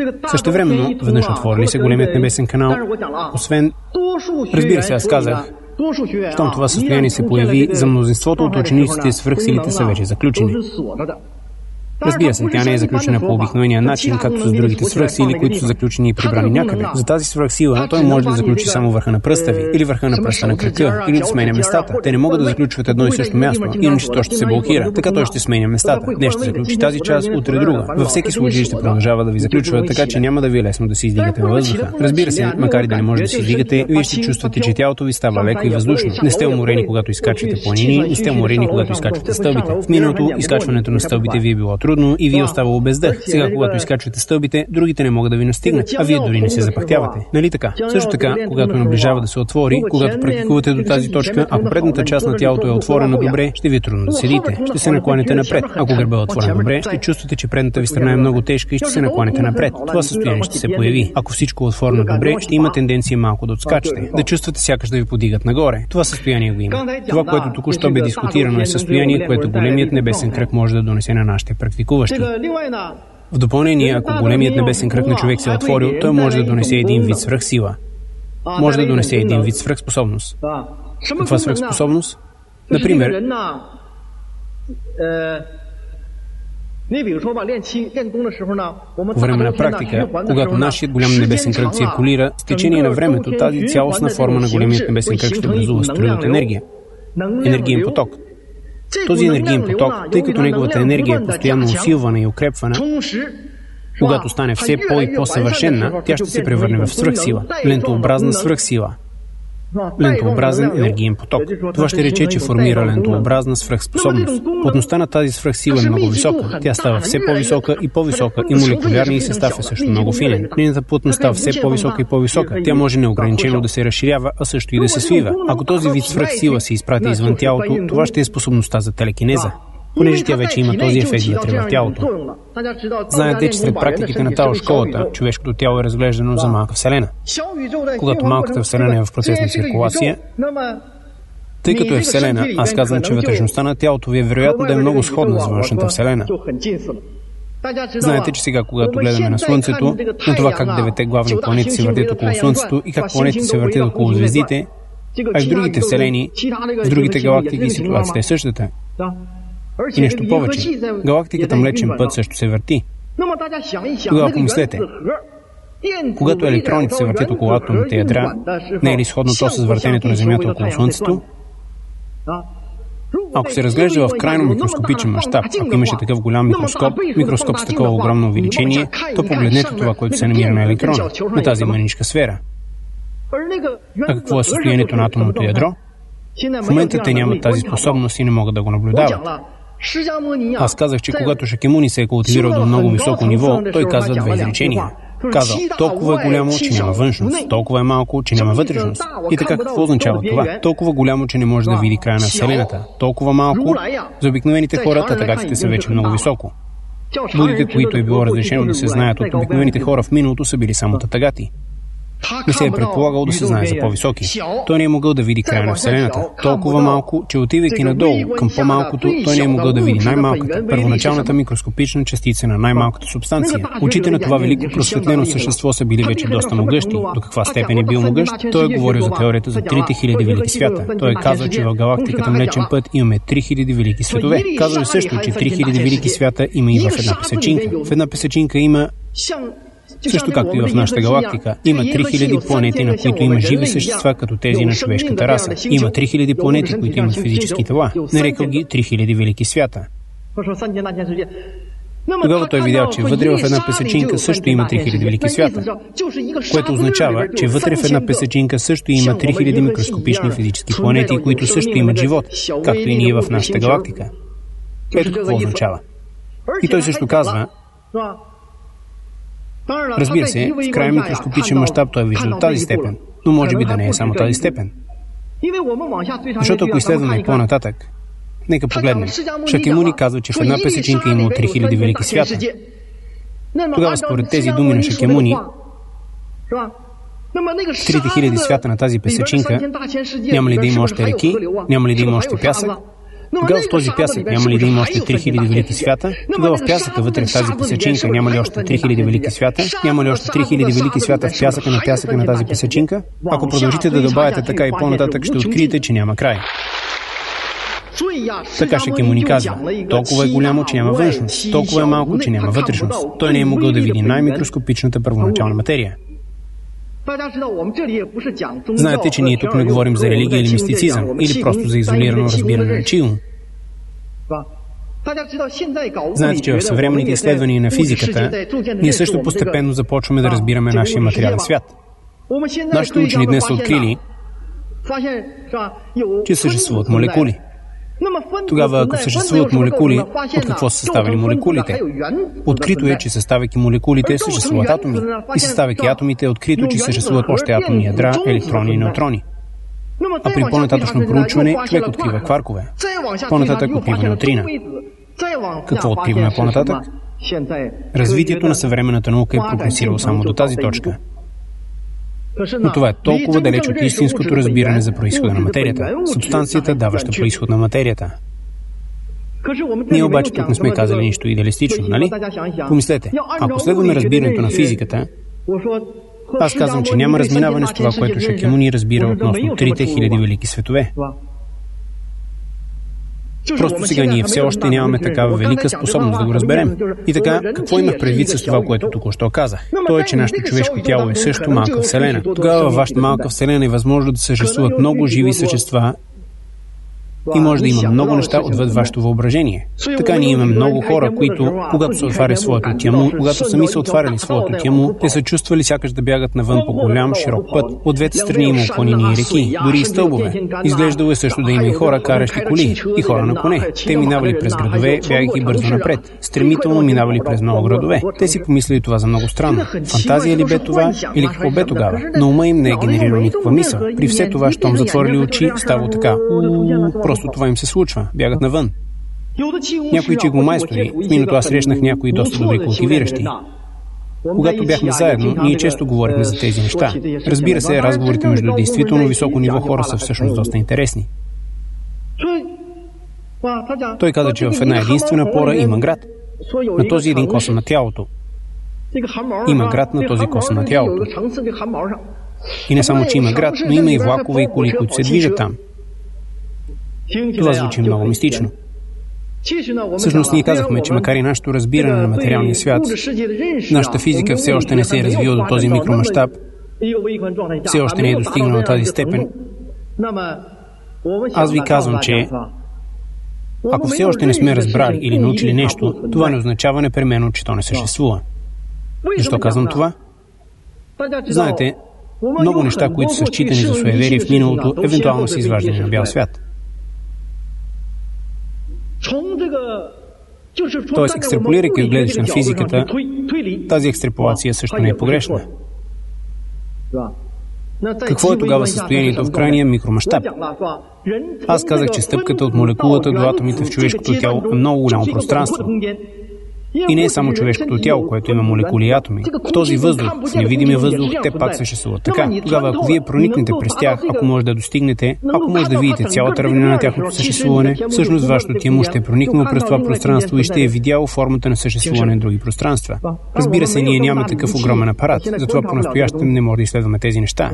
[SPEAKER 1] Същевременно, веднъж отворили се големият небесен канал, освен... Разбира се, аз казах, Щом това състояние се появи, за мнозинството от учениците свръхсилите са вече заключени. Разбира се, тя не е заключена по обикновения начин, както с другите свръхсили, които са заключени и прибрани някъде. За тази свръхсила той може да заключи само върха на пръста ви, или върха на пръста на крака, или да сменя местата. Те не могат да заключват едно и също място, иначе то ще се блокира. Така той ще сменя местата. Днес ще заключи тази част, утре друга. Във всеки случай ще продължава да ви заключва, така че няма да ви е лесно да се издигате във въздуха. Разбира се, макар и да не може да се издигате, вие ще чувствате, че тялото ви става леко и въздушно. Не сте уморени, когато изкачвате планини, не сте уморени, когато изкачвате стълбите. В миналото изкачването на стълбите ви е било трудно и ви оставало без дъх. Сега, когато изкачвате стълбите, другите не могат да ви настигнат, а вие дори не се запъхтявате. Нали така? Също така, когато наближава да се отвори, когато практикувате до тази точка, ако предната част на тялото е отворена добре, ще ви е трудно да седите. Ще се наклоните напред. Ако гърбът е отворен добре, ще чувствате, че предната ви страна е много тежка и ще се наклоните напред. Това състояние ще се появи. Ако всичко е отворено добре, ще има тенденция малко да отскачате, да чувствате сякаш да ви подигат нагоре. Това състояние го има. Това, което току-що бе дискутирано, е състояние, което големият небесен кръг може да донесе на нашите практикуващи. В допълнение, ако големият небесен кръг на човек се е отворил, той може да донесе един вид свръхсила. Може да донесе един вид свръхспособност. Каква свръхспособност? Например, по време на практика, когато нашият голям небесен кръг циркулира, с течение на времето тази цялостна форма на големият небесен кръг ще образува струя от енергия. Енергиен поток. Този енергиен поток, тъй като неговата енергия е постоянно усилвана и укрепвана, когато стане все по- и по-съвършенна, тя ще се превърне в свръхсила, лентообразна свръхсила. Лентообразен енергиен поток. Това ще рече, че формира лентообразна свръхспособност. Плътността на тази свръхсила е много висока. Тя става все по-висока и молекулярният състав е също много финен. Нейната плътност става все по-висока и по-висока. Тя може неограничено да се разширява, а също и да се свива. Ако този вид свръхсила се изпрати извън тялото, това ще е способността за телекинеза, понеже тя вече има този ефект вътре в тялото. Знаете, че сред практиките на Тао школата, човешкото тяло е разглеждано за малка вселена. Когато малката вселена е в процес на циркулация, тъй като е вселена, аз казвам, че вътрешността на тялото ви е вероятно да е много сходна с външната вселена. Знаете, че сега, когато гледаме на Слънцето, на това как 9 главни планети се въртят около Слънцето и как планетите се въртят около звездите, а в другите вселени, в другите галактики ситуацията е същата. И нещо повече. Галактиката Млечен път също се върти. Тогава помислете. Когато електроните се въртят около атомните ядра, не е ли сходно то с въртенето на Земята около Слънцето? Ако се разглежда в крайно микроскопичен мащаб, ако имаше такъв голям микроскоп с такова огромно увеличение, то погледнете това, което се намира на електрона, на тази мъничка сфера. А какво е състоянието на атомното ядро? В момента те нямат тази способност и не могат да го наблюдават. Аз казах, че когато Шакемуни се е култивирал до много високо ниво, той казва две изречения. Казал, толкова е голямо, че няма външност, толкова е малко, че няма вътрешност. И така какво означава това? Толкова голямо, че не може да види края на Вселената. Толкова малко, за обикновените хора, татагатите са вече много високо. Будите, които е било разрешено да се знаят от обикновените хора в миналото, са били само татагати. Не се е предполагал да се знае за по-високи. Той не е могъл да види края на Вселената. Толкова малко, че отивайки надолу към по-малкото, той не е могъл да види най-малката, първоначалната микроскопична частица на най-малката субстанция. Очите на това велико просветлено същество са били вече доста могъщи. До каква степен е бил могъщ? Той е говорил за теорията за 3000 велики свята. Той е казал, че в галактиката Млечен път имаме 3000 велики светове. Казал е също, че 3000 велики свята има и в една песачинка. В една песачинка има, също както и в нашата галактика, има 3000 планети, на които има живи същества, като тези на човешката раса. Има 3000 планети, които имат физически тела. Нарекал ги 3000 велики свята. Тогава той видял, че вътре в една песачинка също има 3000 велики свята, което означава, че вътре в една песачинка също има 3000 микроскопични физически планети, които също имат живот, както и ние в нашата галактика. Ето какво означава. И той също казва, разбира се, в крайен микроскопичен мащаб той вижда от тази степен, но може би да не е само тази степен. Защото ако изследваме и по-нататък, нека погледнем. Шакемуни казва, че в една песачинка имало 3000 велики свята. Тогава според тези думи на Шакемуни, 3000 свята на тази песачинка, няма ли да има още реки, няма ли да има още пясък? Тогава в този пясък няма ли да има още 3000 велики свята? Тогава в пясъка вътре в тази песачинка няма ли още 3000 велики свята? Няма ли още 3000 велики свята в пясъка на тази песачинка? Ако продължите да добавяте така и по-нататък, ще откриете, че няма край. Така Шакемуни ни казва: толкова е голямо, че няма външност, толкова е малко, че няма вътрешност. Той не е могъл да види най-микроскопичната първоначална материя. Знаете, че ние тук не говорим за религия или мистицизъм, или просто за изолирано разбиране на Чио. Знаете, че в съвременните изследвания на физиката ние също постепенно започваме да разбираме нашия материален свят. Нашите учени днес са открили, че съществуват молекули. Тогава, ако съществуват молекули, от какво са съставени молекулите? Открито е, че съставяйки молекулите, съществуват атоми. И съставяйки атомите, е открито, че съществуват още атомни ядра, електрони и неутрони. А при по-нататъчно проучване, човек открива кваркове. По-нататък открива неутрина. Какво откриваме по-нататък? Развитието на съвременната наука е прогресирало само до тази точка. Но това е толкова далеч от истинското разбиране за произхода на материята, субстанцията, даваща произход на материята. Ние обаче тук не сме казали нищо идеалистично, нали? Помислете, ако следваме разбирането на физиката, аз казвам, че няма разминаване с това, което Шакемуни разбира относно 3000 велики светове. Просто сега ние все още нямаме такава велика способност да го разберем. И така, какво имах предвид с това, което току-що казах? То е, че нашето човешко тяло е също малка вселена. Тогава във вашата малка вселена е възможно да съществуват много живи същества и може да има много неща отвъд вашето въображение. Така ние имаме много хора, които, когато са отваряли своето тяло, когато сами са отваряли своето тяло, те са чувствали сякаш да бягат навън по голям, широк път. От двете страни има планини и реки, дори и стълбове. Изглеждало е също да има и хора, каращи коли, и хора на коне. Те минавали през градове, бягайки бързо напред. Стремително минавали през много градове. Те си помислили това за много странно. Фантазия ли бе това, или какво бе тогава? На ума им не е генерирал никаква мисъл. При все това, щом затворили очи, става така. Просто това им се случва. Бягат навън. Някои чигомайстори, в миналото аз срещнах някои доста добри култивиращи. Когато бяхме заедно, ние често говорихме за тези неща. Разбира се, разговорите между действително високо ниво хора са всъщност доста интересни. Той каза, че в една единствена пора има град. На този един косъм на тялото. Има град на този косъм на тялото. И не само, че има град, но има и влакове и коли, които се движат там. Това звучи много мистично. Всъщност ние казахме, че макар и нашето разбиране на материалния свят, нашата физика все още не се е развила до този микромащаб, все още не е достигнала тази степен. Аз ви казвам, че ако все още не сме разбрали или научили нещо, това не означава непременно, че то не съществува. Защо казвам това? Знаете, много неща, които са считани за суеверие в миналото, евентуално са изваждани на бял свят. Тоест, екстраполирайки от гледаш на физиката, тази екстраполация също не е погрешна. Какво е тогава състоянието в крайния микромащаб? Аз казах, че стъпката от молекулата до атомите в човешкото тяло е много голямо пространство. И не е само човешкото тяло, което има молекули и атоми. В този въздух, в невидимия въздух, те пак съществуват. Така, тогава, ако вие проникнете през тях, ако може да достигнете, ако може да видите цялата равнина на тяхното съществуване, всъщност вашето тяло ще е проникнало през това пространство и ще е видяло формата на съществуване на други пространства. Разбира се, ние нямаме такъв огромен апарат, затова по-настоящем не може да изследваме тези неща.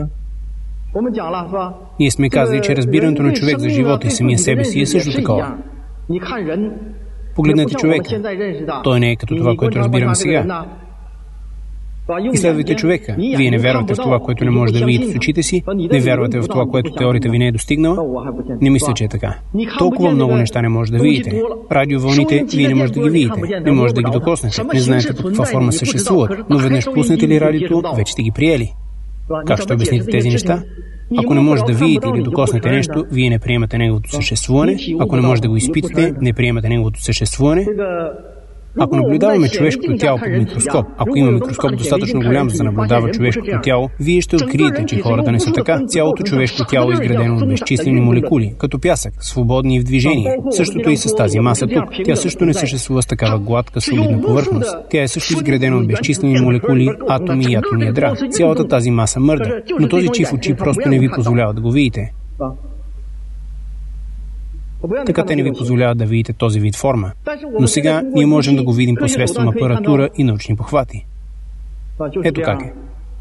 [SPEAKER 1] Ние сме казали, че разбирането на човек за живота и самия себе си е също такова. Погледнете човека. Той не е като това, което разбираме сега. Изследвайте човека. Вие не вярвате в това, което не може да видите с очите си, не вярвате в това, което теорията ви не е достигнала. Не мисля, че е така. Толкова много неща не може да видите. Радиовълните вие не може да ги видите. Не може да ги докоснете. Не знаете по каква форма съществуват. Но веднъж пуснете ли радиото, вече сте ги приели. Как ще обясните тези неща? Ако не може да видите или докоснете нещо, вие не приемате неговото съществуване. Ако не може да го изпитате, не приемате неговото съществуване. Ако наблюдаваме човешкото тяло под микроскоп, ако има микроскоп достатъчно голям за да наблюдава човешкото тяло, вие ще откриете, че хората не са така. Цялото човешко тяло е изградено от безчислени молекули, като пясък, свободни и в движение. Същото и с тази маса тук. Тя също не съществува с такава гладка, солидна повърхност. Тя е също изградена от безчислени молекули, атоми и атомни ядра. Цялата тази маса мърда, но този чиф очи просто не ви позволява да го видите. Така те не ви позволяват да видите този вид форма. Но сега ние можем да го видим посредством апаратура и научни похвати. Ето как е.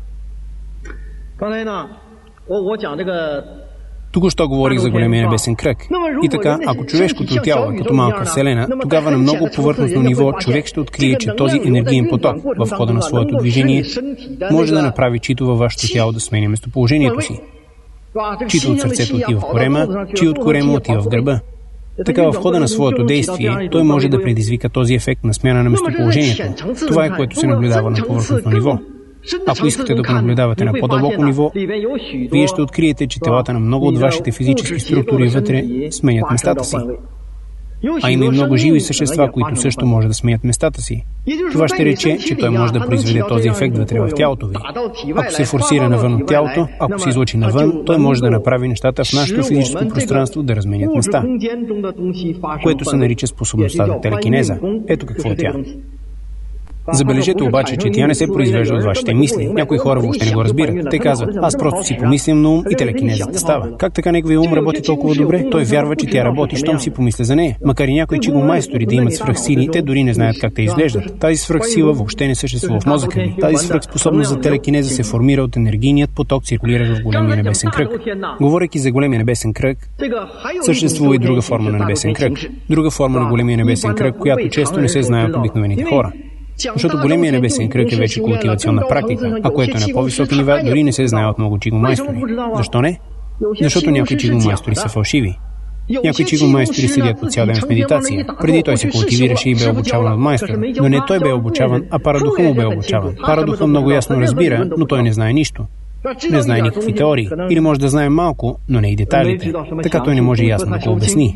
[SPEAKER 1] Току-що говорих за големия небесен кръг. И така, ако човешкото тяло е като малка вселена, тогава на много повърхностно ниво човек ще открие, че този енергиен поток в хода на своето движение може да направи чито във вашето тяло да сменя местоположението си. Чито от сърцето отива в корема, чи от корема отива в гърба. Така в хода на своето действие, той може да предизвика този ефект на смяна на местоположението. Това е което се наблюдава на повърхностно ниво. Ако искате да го наблюдавате на по-дълбоко ниво, вие ще откриете, че телата на много от вашите физически структури вътре сменят местата си. А има и много живи същества, които също може да сменят местата си. Това ще рече, че той може да произведе този ефект вътре в тялото ви. Ако се форсира навън от тялото, ако се излъчи навън, той може да направи нещата в нашето физическо пространство да разменят места, което се нарича способността за телекинеза. Ето какво е тя. Забележете обаче, че тя не се произвежда от вашите мисли. Някои хора въобще не го разбират. Те казват, аз просто си помислям на ум и телекинезата става. Как така неговия ум работи толкова добре? Той вярва, че тя работи, щом си помисля за нея. Макар и някои чигомайстори да имат свръхсили, те дори не знаят как те изглеждат. Тази свръхсила въобще не съществува в мозъка ви. Тази свръхспособност за телекинеза се формира от енергийният поток, циркулиращ в големия небесен кръг. Говорейки за големия небесен кръг, съществува и друга форма на небесен кръг. Друга форма на големия небесен кръг, която често не се знае от обикновените хора. Защото големия небесен кръг е вече култивационна практика, а което е на по-високи нива, дори не се знае от много чигомайстори. Защо не? Защото някои чигомайстори са фалшиви. Някои чигомайстори седят по цял ден в медитация. Преди той се култивираше и бе обучаван от майстора. Но не той бе обучаван, а парадуха му бе обучаван. Парадуха много ясно разбира, но той не знае нищо. Не знае никакви теории. Или може да знае малко, но не и детайлите. Така той не може ясно да го обясни.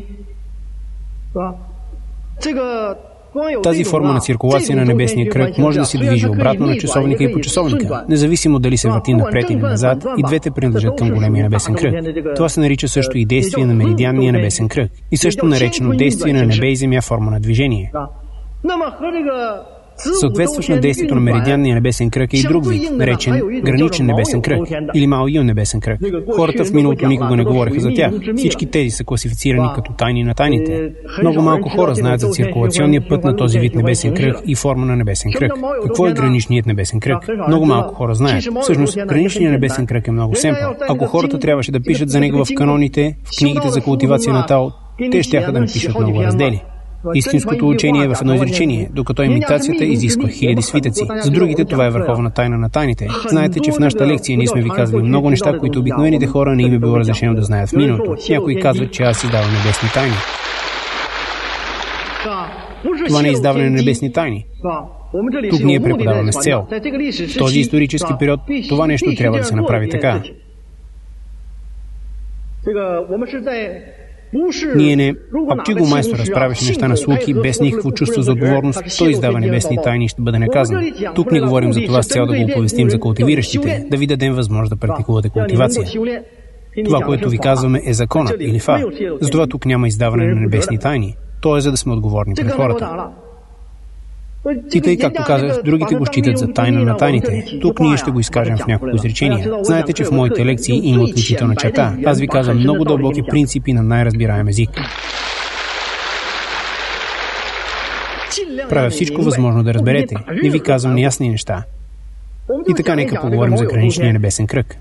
[SPEAKER 1] Тази форма на циркулация на небесния кръг може да се движи обратно на часовника и по часовника, независимо дали се върти напред или назад, и двете принадлежат към големия небесен кръг. Това се нарича също и действие на меридианния небесен кръг и също наречено действие на небе и земя форма на движение. Съответстващ на действието на меридианния небесен кръг е и друг вид, наречен граничен небесен кръг или Мао Юн небесен кръг. Хората в миналото никога не говореха за тях. Всички тези са класифицирани като тайни на тайните. Много малко хора знаят за циркулационния път на този вид небесен кръг и форма на небесен кръг. Какво е граничният небесен кръг? Много малко хора знаят. Всъщност, граничният небесен кръг е много семпъл. Ако хората трябваше да пишат за него в каноните, в книгите за култивация на Тао, те щяха да напишат много раздели. Истинското учение е в едно изречение, докато имитацията изисква хиляди свитъци. За другите това е върховна тайна на тайните. Знаете, че в нашата лекция ние сме ви казали много неща, които обикновените хора не им е било разрешено да знаят в миналото. Някои казват, че аз издавам небесни тайни. Това не е издаване на небесни тайни. Тук ние преподаваме с цел. В този исторически период това нещо трябва да се направи така. Ние не... Ако чигомайстор разправяше неща на слух и без никакво чувство за отговорност, той издава небесни тайни и ще бъде наказан. Тук не говорим за това с цел да го оповестим за култивиращите, да ви дадем възможност да практикувате култивация. Това, което ви казваме, е законът или фа. Затова тук няма издаване на небесни тайни. То е за да сме отговорни пред хората. И тъй, както казах, другите го считат за тайна на тайните. Тук ние ще го изкажем в няколко изречения. Знаете, че в моите лекции има отличителна черта. Аз ви казвам много дълбоки принципи на най-разбираем език. Правя всичко възможно да разберете. Не ви казвам неясни неща. И така нека поговорим за граничния небесен кръг.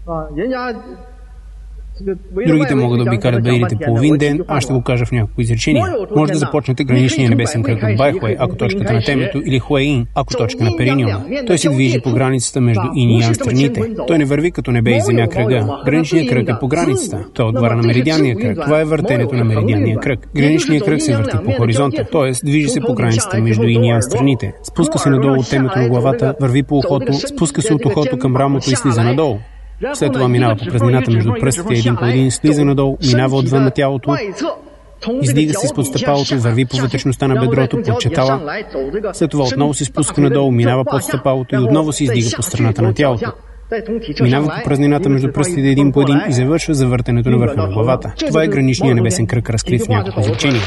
[SPEAKER 1] Другите могат да обикалят баирите половин ден, аз ще го кажа в няколко изречения. Може да започнете граничния небесен кръг от Байхуей, ако точката на темето, или Хуейин, ако точка на периниума. Той се движи по границата между Ин и Ян страните. Той не върви като небе и земя кръга. Граничният кръг е по границата. Той отваря на меридианния кръг. Това е въртенето на меридианния кръг. Граничният кръг се върти по хоризонта, т.е. движи се по границата между Ин и Ян страните. Спуска се надолу от темето на главата, върви по ухото, спуска се от ухото към рамото и слиза надолу. След това минава по празнината между пръстите един по един, слиза надолу, минава отвън на тялото, издига се изпод стъпалото, върви по вътрешността на бедрото, под четала. След това отново се спуска надолу, минава под стъпалото и отново се издига по страната на тялото. Минава по празнината между пръстите един по един и завършва завъртането на върха на главата. Това е граничният небесен кръг, разкрит в няколко изречения.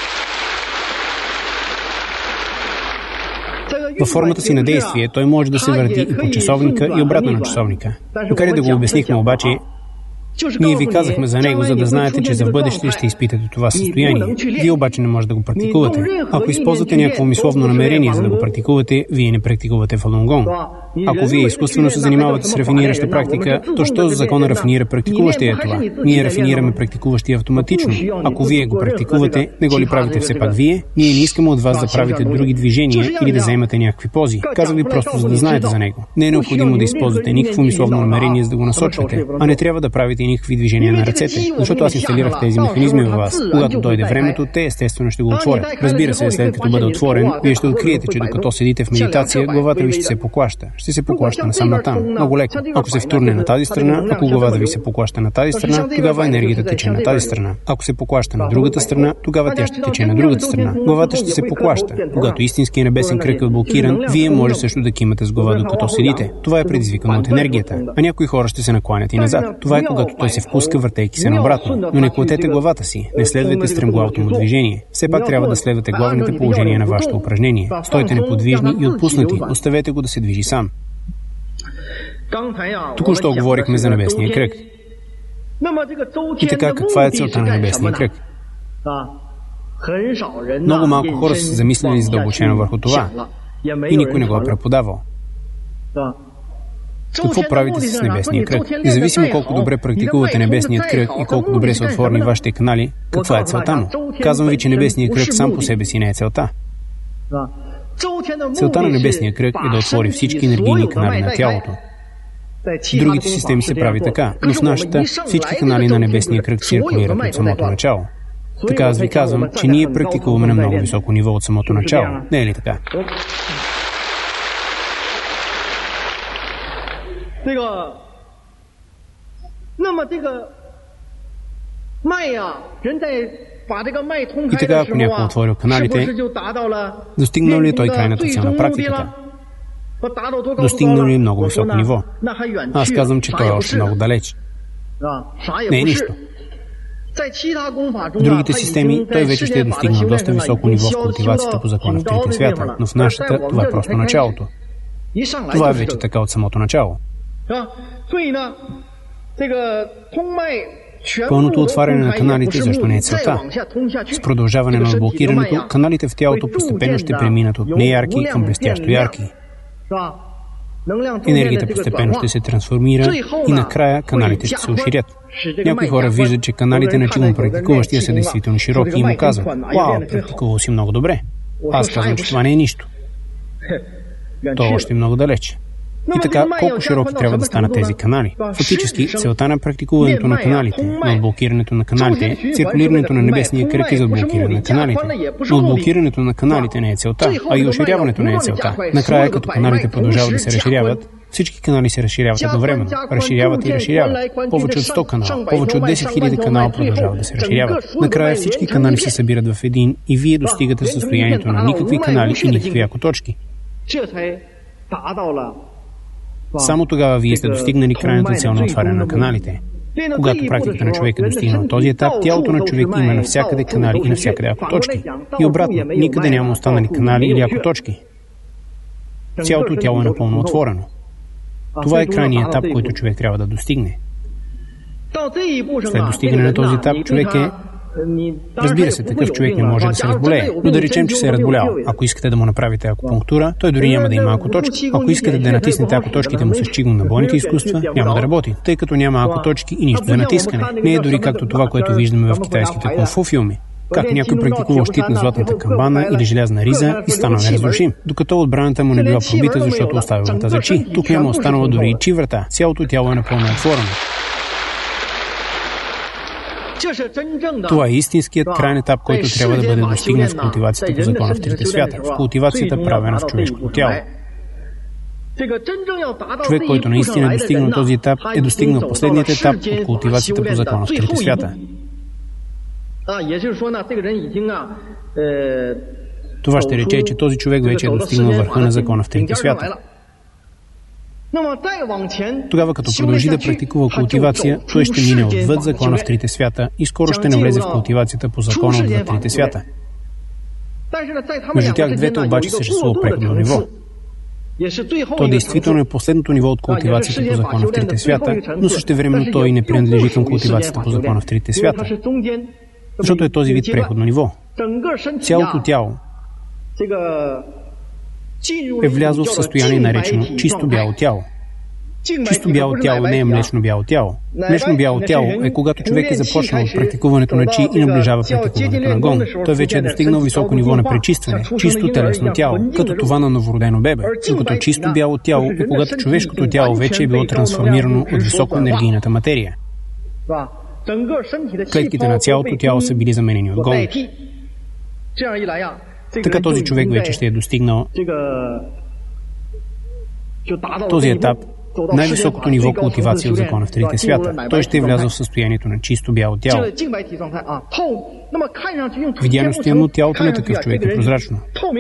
[SPEAKER 1] Във формата си на действие той може да се върти и по часовника и обратно на часовника. Макар и да го обяснихме обаче, Ние ви казахме за него, за да знаете, че за в бъдеще ще изпитате това състояние. Вие обаче не може да го практикувате. Ако използвате някакво мисловно намерение, за да го практикувате, вие не практикувате Фалун Гонг. Ако вие изкуствено се занимавате с рафинираща практика, то що за закона рафинира практикуващия това? Ние рафинираме практикуващия автоматично. Ако вие го практикувате, не го ли правите все пак вие? Ние не искаме от вас да правите други движения или да заемате някакви пози. Казах ви просто, за да знаете за него. Не е необходимо да използвате никакво мисловно намерение, за да го насочвате, а не трябва да правите никакви движения на ръцете, защото аз инсталирах тези механизми във вас. Когато дойде времето, те естествено ще го отворят. Разбира се, след като бъде отворен, вие ще откриете, че докато седите в медитация, главата ви ще се поклаща. Ще се поклаща насам натам. Много леко. Ако се втурне на тази страна, ако главата ви се поклаща на тази страна, тогава енергията тече на тази страна. Ако се поклаща на другата страна, тогава тя ще тече на другата страна. Главата ще се поклаща. Когато истинският небесен кръг е блокиран, вие може също да кимате с глава докато седите. Това е предизвикано от енергията. А някои хора ще се накланят и назад. Това е когато той се впуска, въртейки се наобратно. Но не клатете главата си. Не следвайте стремглавото му движение. Все пак трябва да следвате главните положения на вашето упражнение. Стойте неподвижни и отпуснати. Оставете го да се движи сам. Току-що говорихме за небесния кръг. И така, каква е целта на небесния кръг? Много малко хора са се замислили задълбочено върху това. И никой не го е преподавал. Какво правите с небесния кръг? Независимо колко добре практикувате небесният кръг и колко добре са отворени вашите канали, каква е целта му? Казвам ви, че небесният кръг сам по себе си не е целта. Целта на небесния кръг е да отвори всички енергийни канали на тялото. В другите системи се прави така, но в нашата всички канали на небесния кръг циркулират от самото начало. Така аз ви казвам, че ние практикуваме на много високо ниво от самото начало. Не е ли така? И така, ако някой отворил каналите, достигнал ли е той крайната цел на практиката? Достигнал ли е много високо ниво? Аз казвам, че той е още много далеч. Не е нищо. В другите системи той вече ще е достигнал доста високо ниво в култивацията по закона в трите свята, но в нашата това е просто началото. Това е вече така от самото начало. Пълното отваряне на каналите защо не е целта. С продължаване на блокирането, каналите в тялото постепенно ще преминат от неярки към блестящо ярки. Енергията постепенно ще се трансформира и накрая каналите ще се уширят. Някои хора виждат, че каналите на чилно практикуващия са действително широки и му казват: "Вау, практикувал си много добре." Аз казвам, че това не е нищо. То още е много далеч. И така, колко широки трябва да станат тези канали? Фактически, целта на практикуването на каналите, на отблокирането на каналите, циркулирането на небесния кръг е за отблокиране на каналите. Но отблокирането на каналите не е целта, а и уширяването не е целта. Накрая, като каналите продължават да се разширяват, всички канали се разширяват едновременно. Разширяват и разширяват. Повече от 100 канала, повече от 10 000 канала продължават да се разширяват. Накрая всички канали се събират в един и вие достигате състоянието на никакви канали и никакви акоточки. Само тогава вие сте достигнали крайната цел на отваряне на каналите. Когато практиката на човек е достигнала този етап, тялото на човек има навсякъде канали и навсякъде акоточки. И обратно, никъде няма останали канали или акоточки. Цялото тяло е напълно отворено. Това е крайният етап, който човек трябва да достигне. След достигане на този етап, човек е... Разбира се, такъв човек не може да се разболее, но да речем, че се е разболял. Ако искате да му направите акупунктура, той дори няма да има акоточки. Ако искате да натиснете акоточките му с чигун на бойните изкуства, няма да работи, тъй като няма акоточки и нищо за натискане. Не е дори както това, което виждаме в китайските кунг-фу филми. Как някой практикувал щит на златната камбана или желязна риза и станал неразрушим, докато отбраната му не била пробита, защото оставил врата за чи. Тук няма останала дори и чи врата. Цялото тяло е напълно отворено. Това е истинският крайен етап, който трябва да бъде достигнат в култивацията по закона в трите свята, в култивацията, правена в човешкото тяло. Човек, който наистина е достигнал този етап, е достигнал последният етап от култивацията по закона в трите свята. Това ще рече, че този човек вече е достигнал върха на закона в трите свята. Тогава, като продължи да практикува култивация, той ще мине отвъд закона в трите свята и скоро ще навлезе в култивацията по закона отвъд трите свята. Между тях двете обаче съществува преходно ниво. То действително е последното ниво от култивацията по закона в трите свята, но същевременно той не принадлежи към култивацията по закона в трите свята, защото е този вид преходно ниво. Цялото тяло е влязло в състояние наречено чисто бяло тяло. Чисто бяло тяло не е млечно бяло тяло. Млечно бяло тяло е когато човек е започнал практикуването на чи и наближава практикуването на гон. Той вече е достигнал високо ниво на пречистване, чисто телесно тяло, като това на новородено бебе. Докато чисто бяло тяло е когато човешкото тяло вече е било трансформирано от високоенергийната материя. Клетките на цялото тяло са били заменени от гон. Така този човек вече ще е достигнал този етап, най-високото ниво култивация от закона в трите свята. Той ще е влязъл в състоянието на чисто бяло тяло. Видяностно тялото на такъв човек е прозрачно.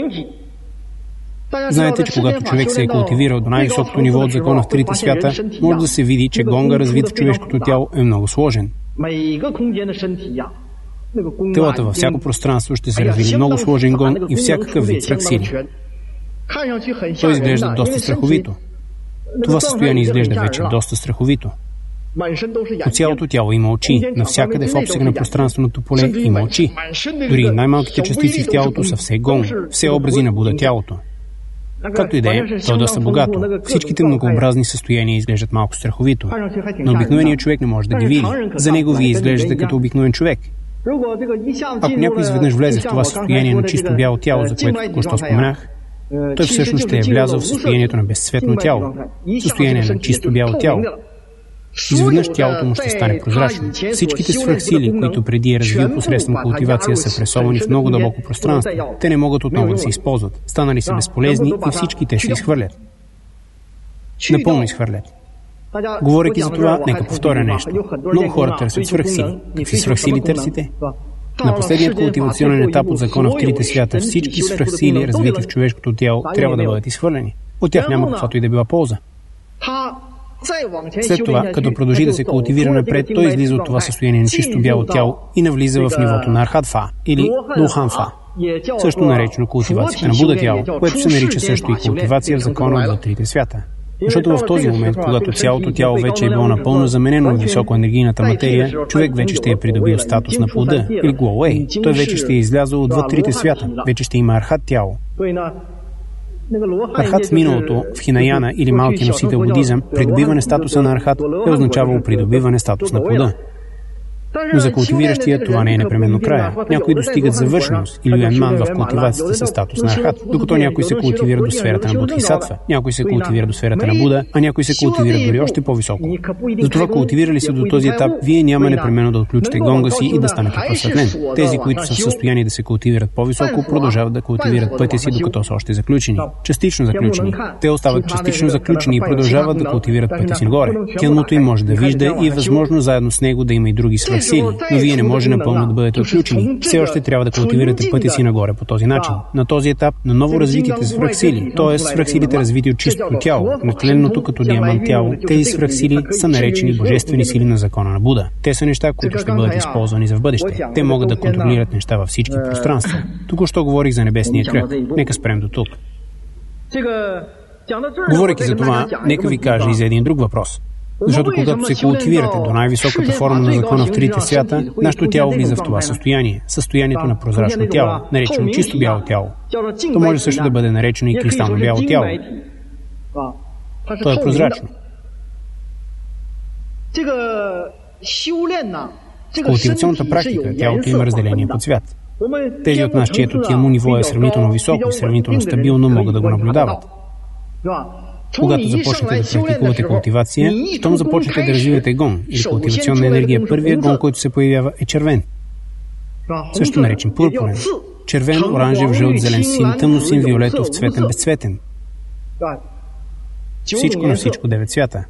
[SPEAKER 1] Знаете, че когато човек се е култивирал до най-високото ниво от закона в трите свята, може да се види, че гонга, развит в човешкото тяло, е много сложен. Телата във всяко пространство ще се развили много сложен гон и всякакъв вид свръхсили. Той изглежда доста страховито. Това състояние изглежда вече доста страховито. По цялото тяло има очи. Навсякъде в обсега на пространственото поле има очи. Дори най-малките частици в тялото са все гон, все образи на Буда тялото. Както и да е, то е доста богато. Всичките многообразни състояния изглеждат малко страховито. Но обикновеният човек не може да ги види. За него вие изглеждате като обикновен човек. Ако някой изведнъж влезе в това състояние на чисто бяло тяло, за което току-що споменах, той всъщност ще е влязъл в състоянието на безцветно тяло, състояние на чисто бяло тяло. Изведнъж тялото му ще стане прозрачно. Всичките свръхсили, които преди е развил посредством култивация, са пресовани в много дълбоко пространство. Те не могат отново да се използват. Станали са безполезни и всички те се изхвърлят. Напълно изхвърлят. Говорейки за това, нека повторя нещо. Много хора търсят свръхсили. Какви свръхсили търсите? На последният култивационен етап от закона в трите свята всички свръхсили, развити в човешкото тяло, трябва да бъдат изхвърлени. От тях няма каквато и да била полза. След това, като продължи да се култивира напред, той излиза от това състояние на чисто бяло тяло и навлиза в нивото на Архатфа или Духанфа, също наречено култивацията на Буда тяло, което се нарича също и култивация в закона за трите свята. Защото в този момент, когато цялото тяло вече е било напълно заменено от високоенергийната материя, човек вече ще е придобил статус на плода или Глоуей. Той вече ще е излязъл отвъд трите свята. Вече ще има Архат тяло. Архат в миналото, в Хинаяна или малки носител будизъм, придобиване статуса на Архат е означавало придобиване статус на плода. Но за култивиращия това не е непременно края. Някои достигат завършеност или уенман в култивацията със статус на Архат, докато някой се култивира до сферата на Бодхисатва, някой се култивира до сферата на Буда, а някой се култивира дори още по-високо. Затова култивирали се до този етап, вие няма непременно да отключите гонга си и да станете просветлен. Тези, които са в състояние да се култивират по-високо, продължават да култивират пътя си, докато са още заключени. Частично заключени. Те остават частично заключени и продължават да култивират пътя си нагоре. Килмото им може да вижда и е възможно заедно с него да има и други свръхсили, но вие не може напълно да бъдете отключени. Все още трябва да култивирате пътя си нагоре по този начин. На този етап, на ново развитите свръхсили, т.е. свръхсилите развити от чистото тяло, натленното като диамант тяло, тези свръхсили са наречени божествени сили на закона на Буда. Те са неща, които ще бъдат използвани за в бъдеще. Те могат да контролират неща във всички пространства. Току-що говорих за небесния кръг. Нека спрем до тук. Говорейки за това, нека ви кажа и за един друг въпрос. Защото когато се култивирате до най-високата форма на закона в трите свята, нашето тяло влиза в това състояние, състоянието на прозрачно тяло, наречено чисто бяло тяло. То може също да бъде наречено и кристално бяло тяло. То е прозрачно. В култивационната практика тялото има разделение по цвят. Тези от нас, чието тиамо ниво е сравнително високо и сравнително стабилно, могат да го наблюдават. Когато започнете да практикувате култивация, щом започнете да развивате гон или култивационна енергия, първият гон, който се появява, е червен. Също наречен пурпурен. Червен, оранжев, жълт, зелен, син, тъмно син, виолетов, цветен, безцветен. Всичко на всичко 9 цвята.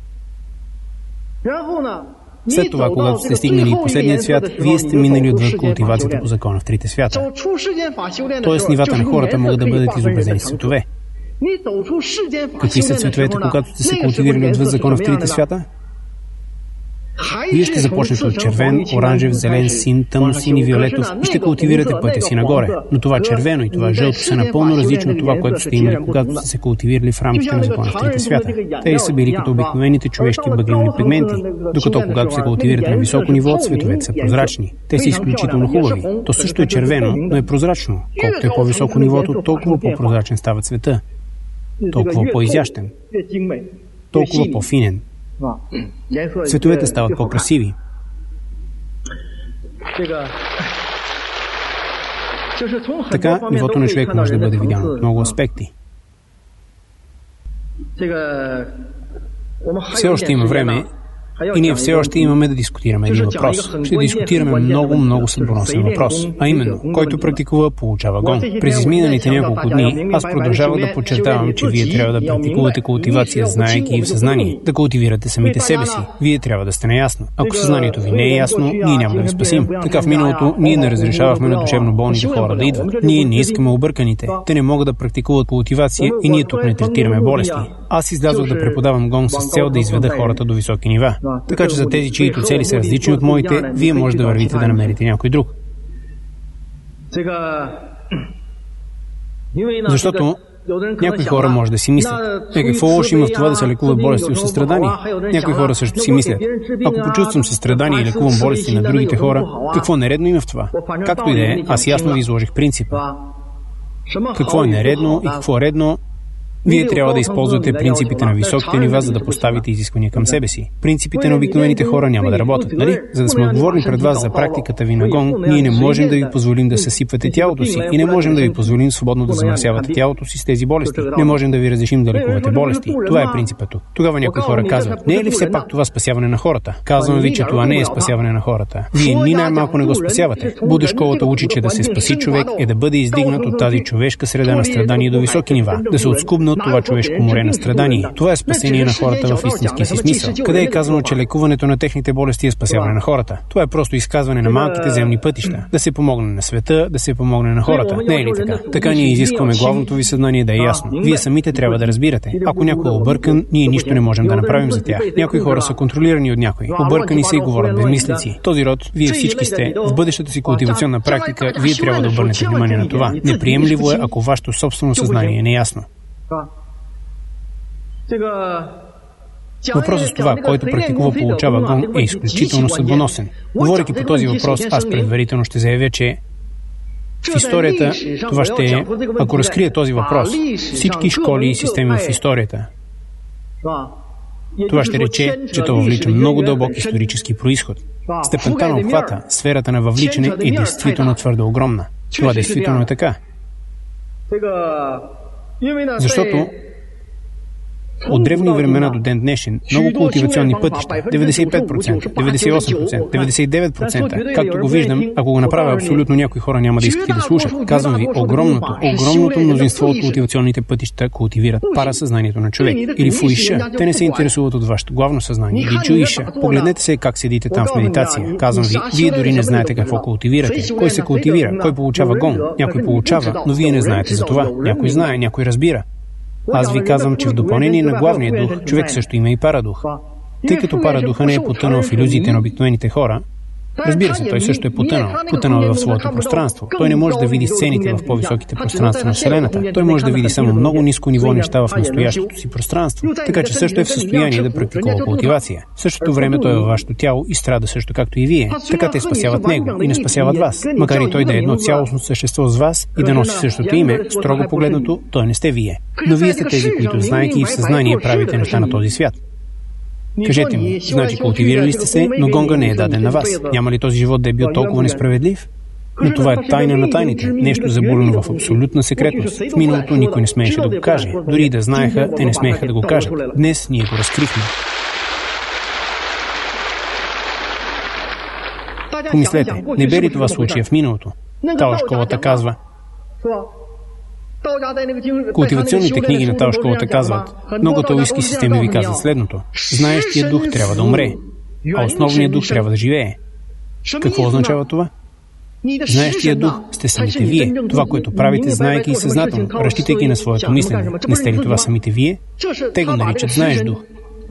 [SPEAKER 1] След това, когато сте стигнали последния цвят, вие сте минали отвъд култивацията по закона в трите свята. Тоест, нивата на хората могат да бъдат изобразени с цветове. Какви са цветовете, когато сте се култивирали отвъд закона в трите свята? Вие ще започнете от червен, оранжев, зелен, син, тъмносин и виолетов и ще култивирате пътя си нагоре. Но това червено и това жълто са напълно различно от това, което сте имали, когато сте се култивирали в рамките на закона в трите свята. Те са били като обикновените човешки багрилни пигменти, докато когато се култивирате на високо ниво, цветовете са прозрачни. Те са изключително хубави. То също е червено, но е прозрачно. Колкото е по-високо нивото, толкова по-прозрачен става цвета. Толкова по-изящен. Толкова по-финен. Цветовете стават по-красиви. Така, нивото на човек може да бъде видяно от много аспекти. Все още има време и ние все още имаме да дискутираме един въпрос. Ще дискутираме много съдбоносен въпрос, а именно, който практикува, получава гон. През изминалите няколко дни аз продължавах да подчертавам, че вие трябва да практикувате култивация, знаейки и в съзнание, да култивирате самите себе си. Вие трябва да сте наясно. Ако съзнанието ви не е ясно, ние няма да ви спасим. Така в миналото ние не разрешавахме на душевно болните хора да идват. Ние не искаме обърканите. Те не могат да практикуват култивация и ние тук не третираме болести. Аз излязох да преподавам гон с цел да изведа хората до високи нива. Така че за тези, чиито цели са различни от моите, вие може да вървите да намерите някой друг. Защото някои хора може да си мислят: какво лошо има в това да се лекува болести от състрадание? Някои хора също си мислят: ако почувствам състрадание и лекувам болести на другите хора, какво нередно има в това? Както и да е, аз ясно ви изложих принципа. Какво е нередно и какво е редно? Вие трябва да използвате принципите на високите нива, за да поставите изисквания към себе си. Принципите на обикновените хора няма да работят, нали? За да сме отговорни пред вас за практиката ви на гон, ние не можем да ви позволим да съсипвате тялото си и не можем да ви позволим свободно да замърсявате тялото си с тези болести. Не можем да ви разрешим да лекувате болести. Това е принципът тук. Тогава някои хора казват: не е ли все пак това спасяване на хората? Казвам ви, че това не е спасяване на хората. Вие ни най-малко не го спасявате. Будда школата учи, че да се спаси човек е да бъде издигнат от тази човешка среда на страдание до високи нива, да се отскубне от това човешко море на страдание. Това е спасение на хората в истинския си смисъл. Къде е казано, че лекуването на техните болести е спасяване на хората? Това е просто изказване на малките земни пътища. Да се помогне на света, да се помогне на хората. Не е ли така? Така ние изискваме главното ви съзнание да е ясно. Вие самите трябва да разбирате. Ако някой е объркан, ние нищо не можем да направим за тях. Някои хора са контролирани от някой. Объркани са и говорят безмислици. Този род, вие всички сте. В бъдещата си култивационна практика, вие трябва да обърнете внимание на това. Неприемливо е, ако вашето собствено съзнание е неясно. Въпросът с това, който практикува, получава гон, е изключително съдбоносен. Говорейки по този въпрос, аз предварително ще заявя, че в историята това ще е, ако разкрия този въпрос, всички школи и системи в историята. Това ще рече, че то въвлича много дълбок исторически произход. Степента на обхвата, сферата на въвличане е действително твърде огромна. Това действително е така. Защото от древни времена до ден днешен много култивационни пътища, 95%, 98%, 99%, както го виждам, ако го направя абсолютно някои хора няма да искат и да слушат. Казвам ви, огромното мнозинство от култивационните пътища култивират парасъзнанието на човек или фуиша. Те не се интересуват от вашето главно съзнание или джуиша. Погледнете се как седите там в медитация. Казвам ви, вие дори не знаете какво култивирате. Кой се култивира? Кой получава гон? Някой получава, но вие не знаете за това. Някой знае, някой разбира. Аз ви казвам, че в допълнение на главния дух, човек също има и парадух. Тъй като парадуха не е потънал в илюзиите на обикновените хора, разбира се, той също е потънал е в своето пространство. Той не може да види сцените в по-високите пространства на Вселената. Той може да види само много ниско ниво неща в настоящото си пространство. Така че също е в състояние да практикува култивация. В същото време той е във вашето тяло и страда също както и вие. Така те спасяват него и не спасяват вас. Макар и той да е едно цялостно същество с вас и да носи същото име, строго погледнато, той не сте вие. Но вие сте тези, които знаете и в съзнание правите неща на този свят. Кажете ми, значи култивирали сте се, но гонга не е даден на вас. Няма ли този живот да е бил толкова несправедлив? Но това е тайна на тайните, нещо забулено в абсолютна секретност. В миналото никой не смееше да го каже. Дори и да знаеха, те не смееха да го кажат. Днес ние го разкрихме. Помислете, не бе ли това случая в миналото? Тао школата казва. Култивационните книги на Тао школата казват, много таоистски системи ви казват следното: знаещият дух трябва да умре, а основният дух трябва да живее. Какво означава това? Знаещият дух сте самите вие. Това, което правите, знаейки и съзнателно, разчитайки на своето мислене. Не сте ли това самите вие? Те го наричат знаещ дух.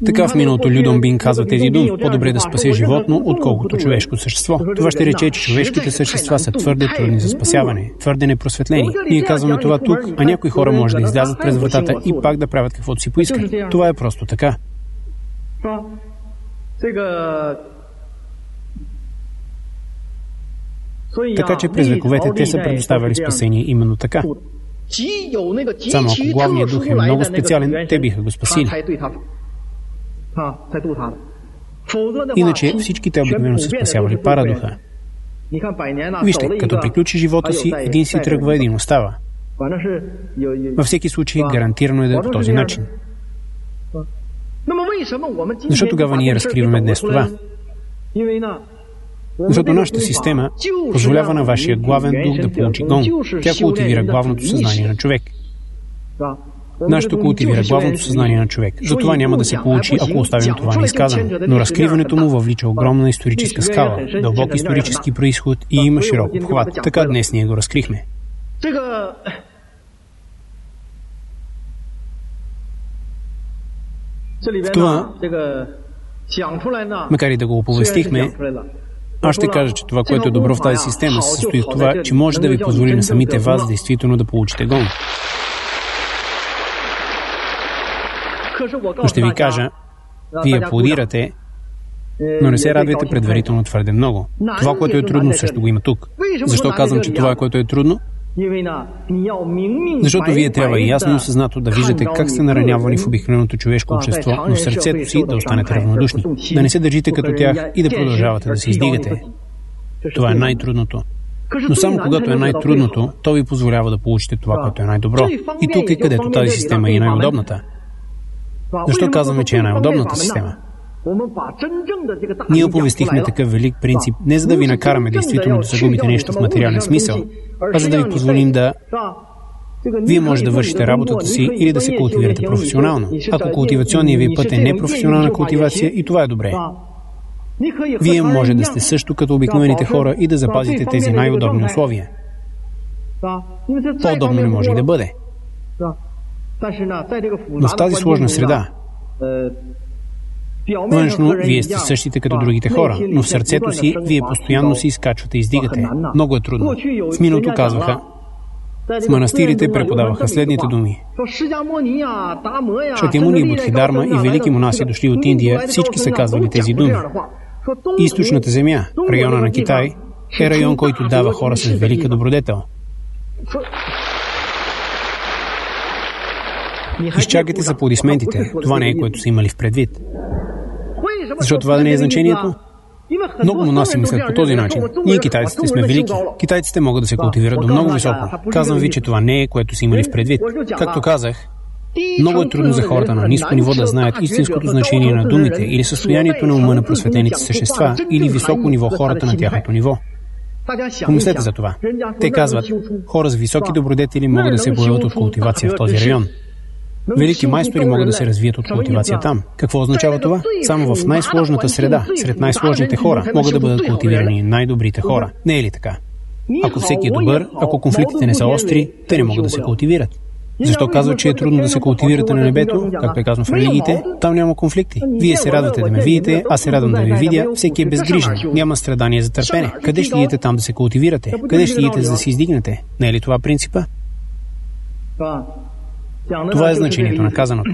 [SPEAKER 1] Така в миналото Лю Донбин казва тези думи: по-добре да спасе животно, отколкото човешко същество. Това ще рече, че човешките същества са твърде трудни за спасяване, твърде непросветлени. Ние казваме това тук, а някои хора може да излязат през вратата и пак да правят каквото си поискат. Това е просто така. Така че през вековете те са предоставяли спасение именно така. Само ако главният дух е много специален, те биха го спасили. Иначе всички те обикновено са спасявали парадуха. Вижте, като приключи живота си, един си тръгва, един остава. Във всеки случай, гарантирано е да е по този начин. Защо тогава ние разкриваме днес това? Защото нашата система позволява на вашия главен дух да получи гон. Тя култивира главното съзнание на човек. Нашето култивира главното съзнание на човек. Затова няма да се получи, ако оставим това неизказано. Но разкриването му въвлича огромна историческа скала, дълбок исторически произход и има широк обхват. Така днес ние го разкрихме. В това, макар и да го оповестихме, аз ще кажа, че това, което е добро в тази система, се състои в това, че може да ви позволи на самите вас действително да получите гон. Но ще ви кажа, вие аплодирате, но не се радвайте предварително твърде много. Това, което е трудно, също го има тук. Защо казвам, че това, което е трудно? Защото вие трябва и ясно и осъзнато да виждате как сте наранявани в обикновеното човешко общество, но в сърцето си да останете равнодушни. Да не се държите като тях и да продължавате да се издигате. Това е най-трудното. Но само когато е най-трудното, то ви позволява да получите това, което е най-добро. И тук е където тази система е най-удобната. Защо казваме, че е най-удобната система? Ние оповестихме такъв велик принцип не за да ви накараме действително да загубите нещо в материален смисъл, а за да ви позволим да... Вие може да вършите работата си или да се култивирате професионално. Ако култивационният ви път е непрофесионална култивация, и това е добре. Вие може да сте също като обикновените хора и да запазите тези най-удобни условия. По-удобно не може и да бъде. Но в тази сложна среда, външно, вие сте същите като другите хора, но в сърцето си, вие постоянно се изкачвате и издигате. Много е трудно. В миналото казваха, в манастирите преподаваха следните думи. Шатямуни, Бодхидарма и велики монаси дошли от Индия, всички са казвали тези думи. Източната земя, района на Китай, е район, който дава хора с велика добродетел. Изчакайте за аплодисментите. Това не е, което са имали в предвид. Защо това да не е значението? Много монаси мислят по този начин. Ние китайците сме велики. Китайците могат да се култивират до много високо. Казвам ви, че това не е, което са имали в предвид. Както казах, много е трудно за хората на ниско ниво да знаят истинското значение на думите или състоянието на ума на просветлените същества или високо ниво хората на тяхното ниво. Помислете за това. Те казват, хора с високи добродетели могат да се появят от култивация в този район. Велики майстори могат да се развият от култивация там. Какво означава това? Само в най-сложната среда, сред най-сложните хора, могат да бъдат култивирани най-добрите хора. Не е ли така? Ако всеки е добър, ако конфликтите не са остри, те не могат да се култивират. Защо казват, че е трудно да се култивирате на небето, както е казано в религиите? Там няма конфликти. Вие се радвате да ме видите, аз се радвам да ви видя, всеки е безгрижен, няма страдание за търпене. Къде ще идете там да се култивирате? Къде ще идете за да се издигнете? Не е ли това принципа? Това е значението на казаното.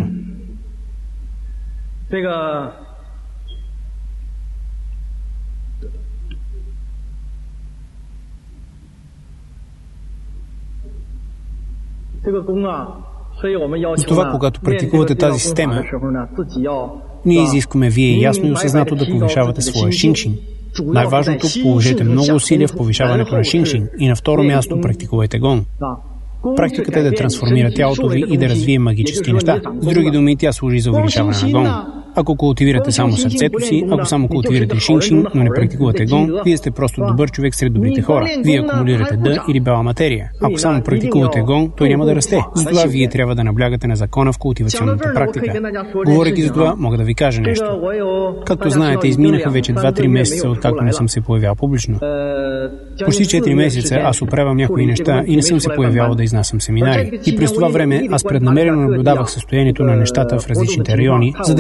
[SPEAKER 1] И това, когато практикувате тази система, ние изискваме вие ясно и осъзнато да повишавате своя шиншин. Най-важното, положете много усилия в повишаването на шиншин и на второ място практикувайте гон. Практиката е да трансформира тялото ви и да развие магически неща. С други думи, тя служи за увеличаване на гон. Ако култивирате само сърцето си, ако само култивирате шиншин, но не практикувате гон, вие сте просто добър човек сред добрите хора. Вие акумулирате дъ или бяла материя. Ако само практикувате гон, той няма да расте. Затова вие трябва да наблягате на закона в култивационната практика. Говорейки за това, мога да ви кажа нещо. Както знаете, изминаха вече 2-3 месеца, откакто не съм се появял публично. Почти 4 месеца аз оправям някои неща и не съм се появявал да изнасям семинари. И през това време аз преднамерено наблюдавах състоянието на нещата в различните райони, за да видя дали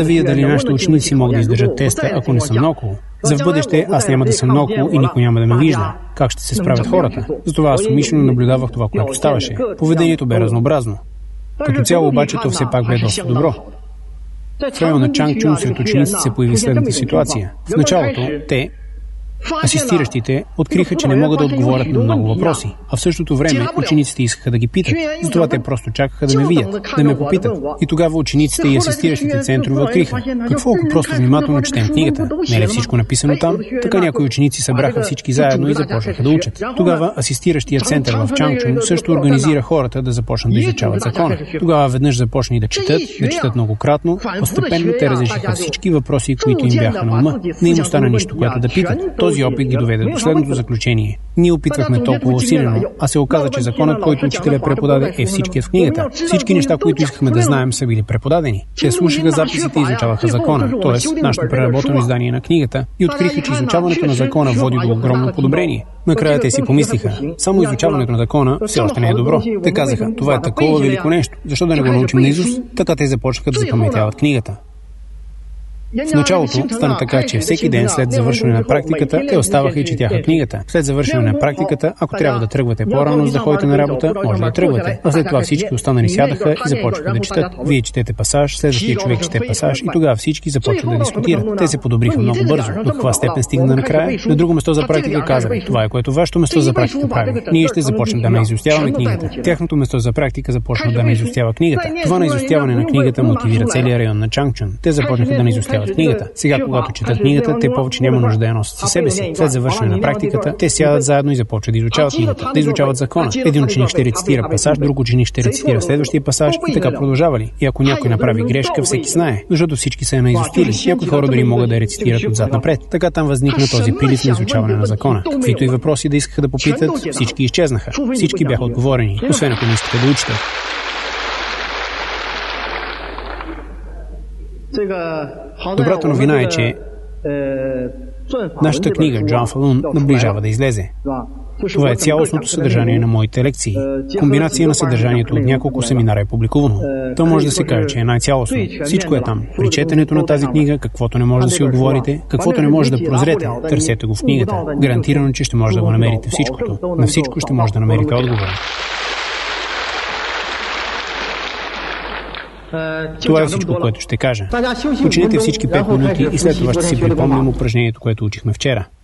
[SPEAKER 1] нашите ученици могат да издържат теста, ако не съм наоколо? За в бъдеще аз няма да съм наоколо и никой няма да ме вижда. Как ще се справят хората? Затова аз умишлено наблюдавах това, което ставаше. Поведението бе разнообразно. Като цяло обаче то все пак бе доста добро. В района Чангчун сред учениците се появи следната ситуация. В началото те, асистиращите, откриха, че не могат да отговорят на много въпроси, а в същото време учениците искаха да ги питат. Затова те просто чакаха да ме видят, да ме попитат. И тогава учениците и асистиращите центрове откриха: какво ако просто внимателно четем книгата? Не е ли всичко написано там? Така някои ученици събраха всички заедно и започнаха да учат. Тогава асистиращият център в Чангчун също организира хората да започнат да изучават закона. Тогава веднъж започнали да четат многократно. Постепенно те разрешиха всички въпроси, които им бяха на ума. Не им остана нищо, което да питат. Този опит ги доведе до следното заключение. Ние опитвахме толкова усилено, а се оказа, че законът, който учителя преподаде, е всичкият в книгата. Всички неща, които искахме да знаем, са били преподадени. Те слушаха записите и изучаваха закона, т.е. нашето преработено издание на книгата, и откриха, че изучаването на закона води до огромно подобрение. Накрая те си помислиха: само изучаването на закона все още не е добро. Те казаха: това е такова велико нещо, защо да не го научим наизуст? Така те започнаха да запаметяват книгата. В началото стана така, че всеки ден след завършване на практиката те оставаха и четяха книгата. След завършване на практиката, ако трябва да тръгвате по-рано, за да ходите на работа, може да тръгвате. А след това всички останали сядаха и започнаха да четат. Вие четете пасаж, следващия човек чете пасаж и тогава всички започват да дискутират. Те се подобриха много бързо. До каква степен стигна накрая? На друго место за практика казали: това е което вашето место за практика прави. Ние ще започнем да наизустяваме книгата. Тяхното место за практика започна да наизустява книгата. Това наизустяване на книгата мотивира целия район на Чангчун. Те започнаха да наизустяват книгата. Сега, когато четат книгата, те повече няма нужда да я носят със себе си. След завършване на практиката, те сядат заедно и започват да изучават книгата, да изучават закона. Един ученик ще рецитира пасаж, друг ученик ще рецитира следващия пасаж и така продължавали. И ако някой направи грешка, всеки знае, защото всички са я наизустили. Някои хора дори могат да рецитират отзад напред. Така там възникна този прилив на изучаване на закона. Каквито и въпроси да искаха да попитат, всички изчезнаха. Всички бяха отговорени, освен ако не искате да учите. Добрата новина е, че нашата книга Джоан Фалун наближава да излезе. Това е цялостното съдържание на моите лекции. Комбинация на съдържанието от няколко семинара е публикувано. То може да се каже, че е най-цялостно. Всичко е там. При четенето на тази книга, каквото не може да си отговорите, каквото не може да прозрете, търсете го в книгата. Гарантирано, че ще може да го намерите всичкото. На всичко ще може да намерите отговора. Това е всичко, което ще кажа. Починете всички 5 минути и след това ще си припомним упражнението, което учихме вчера.